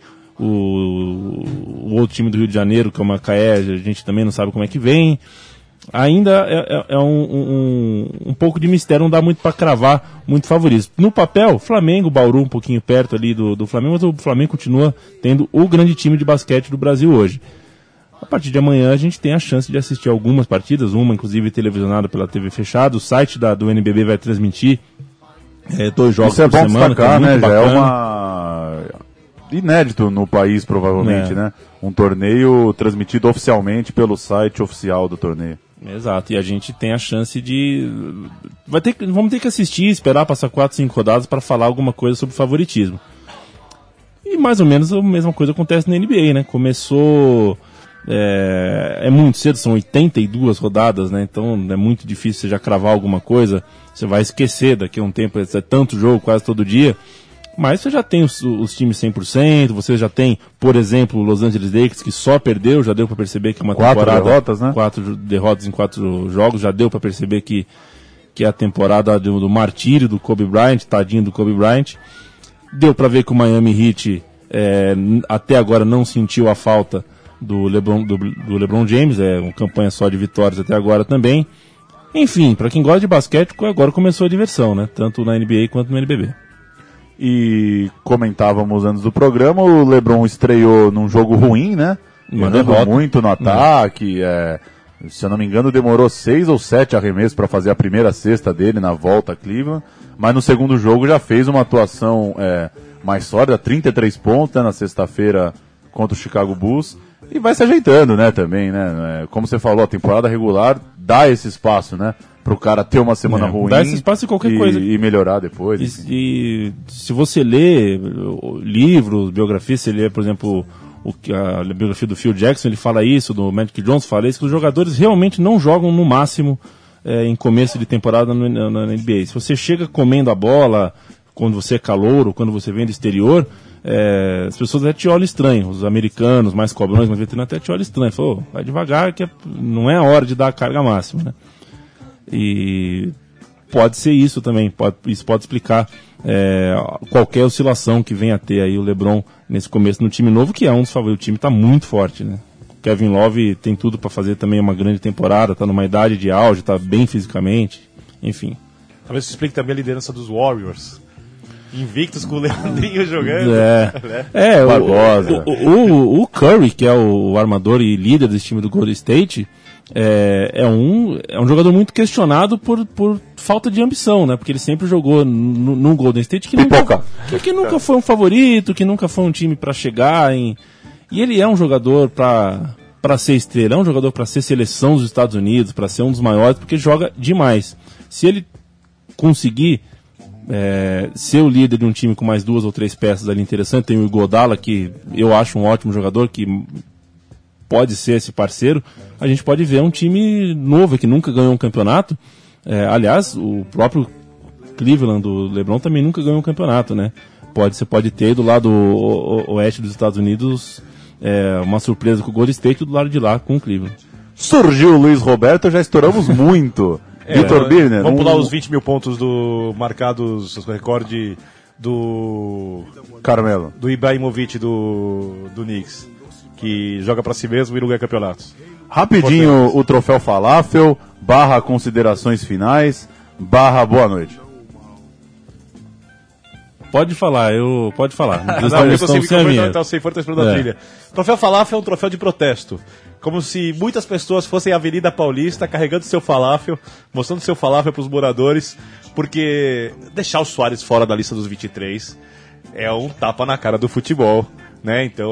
o outro time do Rio de Janeiro, que é o Macaé, a gente também não sabe como é que vem. Ainda é um pouco de mistério, não dá muito para cravar muito favoritos. No papel, Flamengo, Bauru um pouquinho perto ali do Flamengo, mas o Flamengo continua tendo o grande time de basquete do Brasil hoje. A partir de amanhã a gente tem a chance de assistir algumas partidas, uma inclusive televisionada pela TV fechada. O site do NBB vai transmitir 2 jogos por semana. Isso é bom destacar, né? Já é inédito no país, provavelmente, né? Um torneio transmitido oficialmente pelo site oficial do torneio. Exato, e a gente tem a chance de... Vamos ter que assistir, esperar passar 4, 5 rodadas para falar alguma coisa sobre favoritismo. E mais ou menos a mesma coisa acontece na NBA, né? Começou... É muito cedo, são 82 rodadas, né? Então é muito difícil você já cravar alguma coisa. Você vai esquecer daqui a um tempo, é tanto jogo quase todo dia. Mas você já tem os times 100%, você já tem, por exemplo, o Los Angeles Lakers, que só perdeu, já deu para perceber que é uma 4 temporada... 4 derrotas, né? 4 derrotas em 4 jogos, já deu para perceber que é a temporada do martírio do Kobe Bryant, tadinho do Kobe Bryant. Deu para ver que o Miami Heat até agora não sentiu a falta do LeBron James, uma campanha só de vitórias até agora também. Enfim, para quem gosta de basquete, agora começou a diversão, né? Tanto na NBA quanto no NBB. E comentávamos antes do programa, o LeBron estreou num jogo ruim, né? Mandando muito no ataque. Se eu não me engano, demorou 6 ou 7 arremessos para fazer a primeira cesta dele na volta a Cleveland. Mas no segundo jogo já fez uma atuação mais sólida, 33 pontos, né, na sexta-feira contra o Chicago Bulls. E vai se ajeitando, né, também, né? Como você falou, a temporada regular dá esse espaço, né? Pro cara ter uma semana ruim. Dá esse espaço em qualquer coisa. E melhorar depois. E se você lê livros, biografias, você lê, por exemplo, a biografia do Phil Jackson, ele fala isso, do Magic Johnson fala isso, que os jogadores realmente não jogam no máximo em começo de temporada na NBA. Se você chega comendo a bola, quando você é calouro, quando você vem do exterior, as pessoas até te olham estranho. Os americanos, mais cobrões, mais veteranos, até te olham estranho. Falam, vai devagar, que não é a hora de dar a carga máxima, né? E pode ser isso também, isso pode explicar qualquer oscilação que venha a ter aí o LeBron nesse começo no time novo, que é um dos favoritos. O time está muito forte, né? Kevin Love tem tudo para fazer também uma grande temporada, está numa idade de auge, está bem fisicamente, enfim. Talvez isso explique também a liderança dos Warriors. Invictos com o Leandrinho jogando. Barbosa. O Curry, que é o armador e líder desse time do Golden State, é um jogador muito questionado por falta de ambição, né? Porque ele sempre jogou no Golden State que nunca foi um favorito, que nunca foi um time para chegar em... E ele é um jogador para ser estrela, é um jogador para ser seleção dos Estados Unidos, para ser um dos maiores, porque joga demais. Se ele conseguir ser o líder de um time com mais 2 ou 3 peças ali interessantes, tem o Iguodala, que eu acho um ótimo jogador, que pode ser esse parceiro, a gente pode ver um time novo, que nunca ganhou um campeonato. Aliás, o próprio Cleveland do LeBron também nunca ganhou um campeonato, né? Você pode ter do lado oeste dos Estados Unidos uma surpresa com o Golden State, do lado de lá com o Cleveland. Surgiu o Luiz Roberto, já estouramos muito. Vitor Birner. Vamos pular os 20 mil pontos marcados, o recorde do Carmelo. Do Ibrahimovic do Knicks, que joga pra si mesmo e não ganha campeonatos. Rapidinho o troféu Falafel, / considerações finais, / boa noite. Pode falar. Sem for esperando a trilha. O troféu Falafel é um troféu de protesto. Como se muitas pessoas fossem à Avenida Paulista carregando seu falafel, mostrando seu falafel para os moradores, porque deixar o Suárez fora da lista dos 23 é um tapa na cara do futebol, né? Então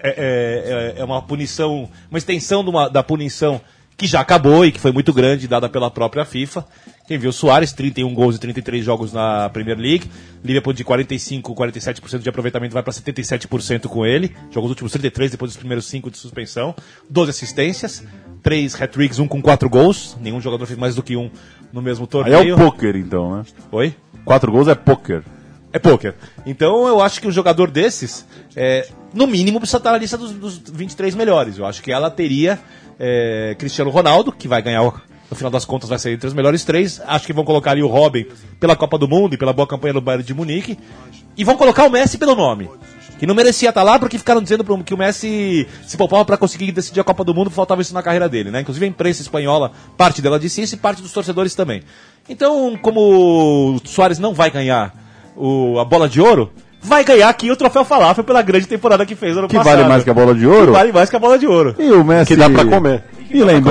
é uma punição, uma extensão da punição que já acabou e que foi muito grande, dada pela própria FIFA. Quem viu o Suárez, 31 gols e 33 jogos na Premier League. Liverpool de 47% de aproveitamento vai para 77% com ele. Jogou os últimos 33 depois dos primeiros 5 de suspensão. 12 assistências, 3 hat-tricks, 1 com 4 gols. Nenhum jogador fez mais do que um no mesmo torneio. Aí é o pôquer, então, né? Oi? 4 gols é pôquer. É pôquer. Então eu acho que um jogador desses, no mínimo, precisa estar na lista dos 23 melhores. Eu acho que ela teria Cristiano Ronaldo, que vai ganhar... No final das contas vai sair entre os melhores 3. Acho que vão colocar ali o Robin pela Copa do Mundo e pela boa campanha do Bayern de Munique. E vão colocar o Messi pelo nome. Que não merecia estar lá porque ficaram dizendo que o Messi se poupava para conseguir decidir a Copa do Mundo, faltava isso na carreira dele, né? Inclusive a imprensa espanhola, parte dela disse isso e parte dos torcedores também. Então, como o Suárez não vai ganhar a bola de ouro, vai ganhar aqui o troféu Falafel pela grande temporada que fez ano passado. Que vale mais que a bola de ouro? Que vale mais que a bola de ouro. E o Messi... Que dá pra comer. E lembrou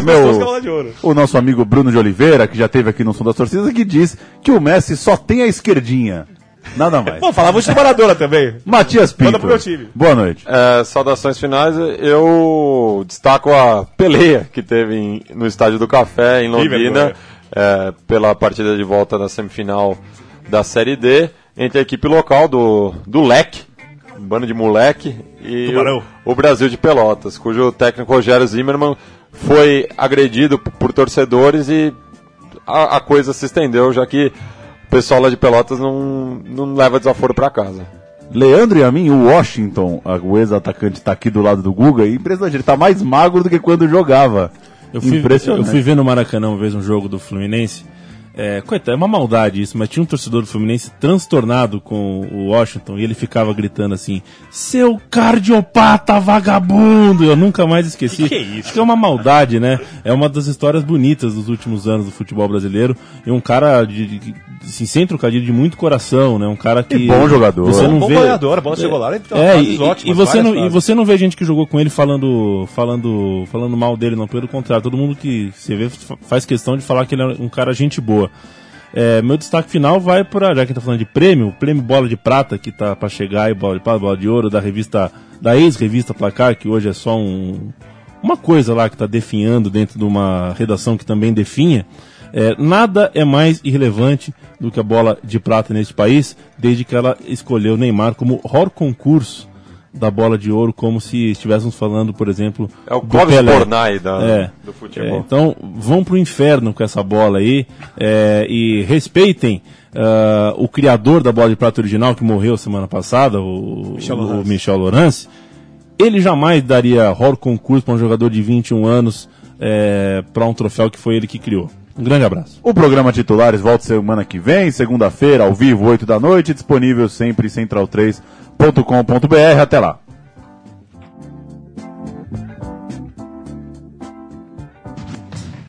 o nosso amigo Bruno de Oliveira, que já esteve aqui no Som das Torcidas, que diz que o Messi só tem a esquerdinha. Nada mais. Bom, falava de Maradona também. Matias Pinto. Manda pro meu time. Boa noite. Saudações finais. Eu destaco a peleia que teve no Estádio do Café, em Londrina, pela partida de volta da semifinal da Série D, entre a equipe local do Leque, um bando de moleque, e o Brasil de Pelotas, cujo técnico Rogério Zimmermann foi agredido por torcedores e a coisa se estendeu, já que o pessoal lá de Pelotas não leva desaforo para casa. Leandro e a mim, o Washington, o ex-atacante, está aqui do lado do Guga, e impressionante, ele está mais magro do que quando jogava. Eu fui ver no Maracanã uma vez um jogo do Fluminense. Coitado, é uma maldade isso, mas tinha um torcedor do Fluminense transtornado com o Washington e ele ficava gritando assim: seu cardiopata vagabundo! Eu nunca mais esqueci. Que é isso? Acho que é uma maldade, né? É uma das histórias bonitas dos últimos anos do futebol brasileiro. E um cara assim, sem trocadilho, de muito coração, né? Um cara que... E bom jogador. Você não bom vê... goleador, a bola chegou lá, e você não vê gente que jogou com ele falando mal dele, não. Pelo contrário, todo mundo que você vê faz questão de falar que ele é um cara gente boa. Meu destaque final vai para, já que a gente tá falando de prêmio, o prêmio Bola de Prata, que tá para chegar, e Bola de Prata, Bola de Ouro, da ex-revista Placar, que hoje é só um uma coisa lá que está definhando dentro de uma redação que também definha, nada é mais irrelevante do que a bola de prata neste país, desde que ela escolheu Neymar como hors concurso da bola de ouro, como se estivéssemos falando, por exemplo, É o do Clóvis Pelé. Bornai do futebol. Então, vão pro inferno com essa bola aí e respeitem o criador da bola de prata original, que morreu semana passada, o Michel Laurence. Ele jamais daria hors concurso para um jogador de 21 anos para um troféu que foi ele que criou. Um grande abraço. O programa Titulares volta semana que vem, segunda-feira, ao vivo, 8 da noite, disponível sempre em central3.com.br. Até lá.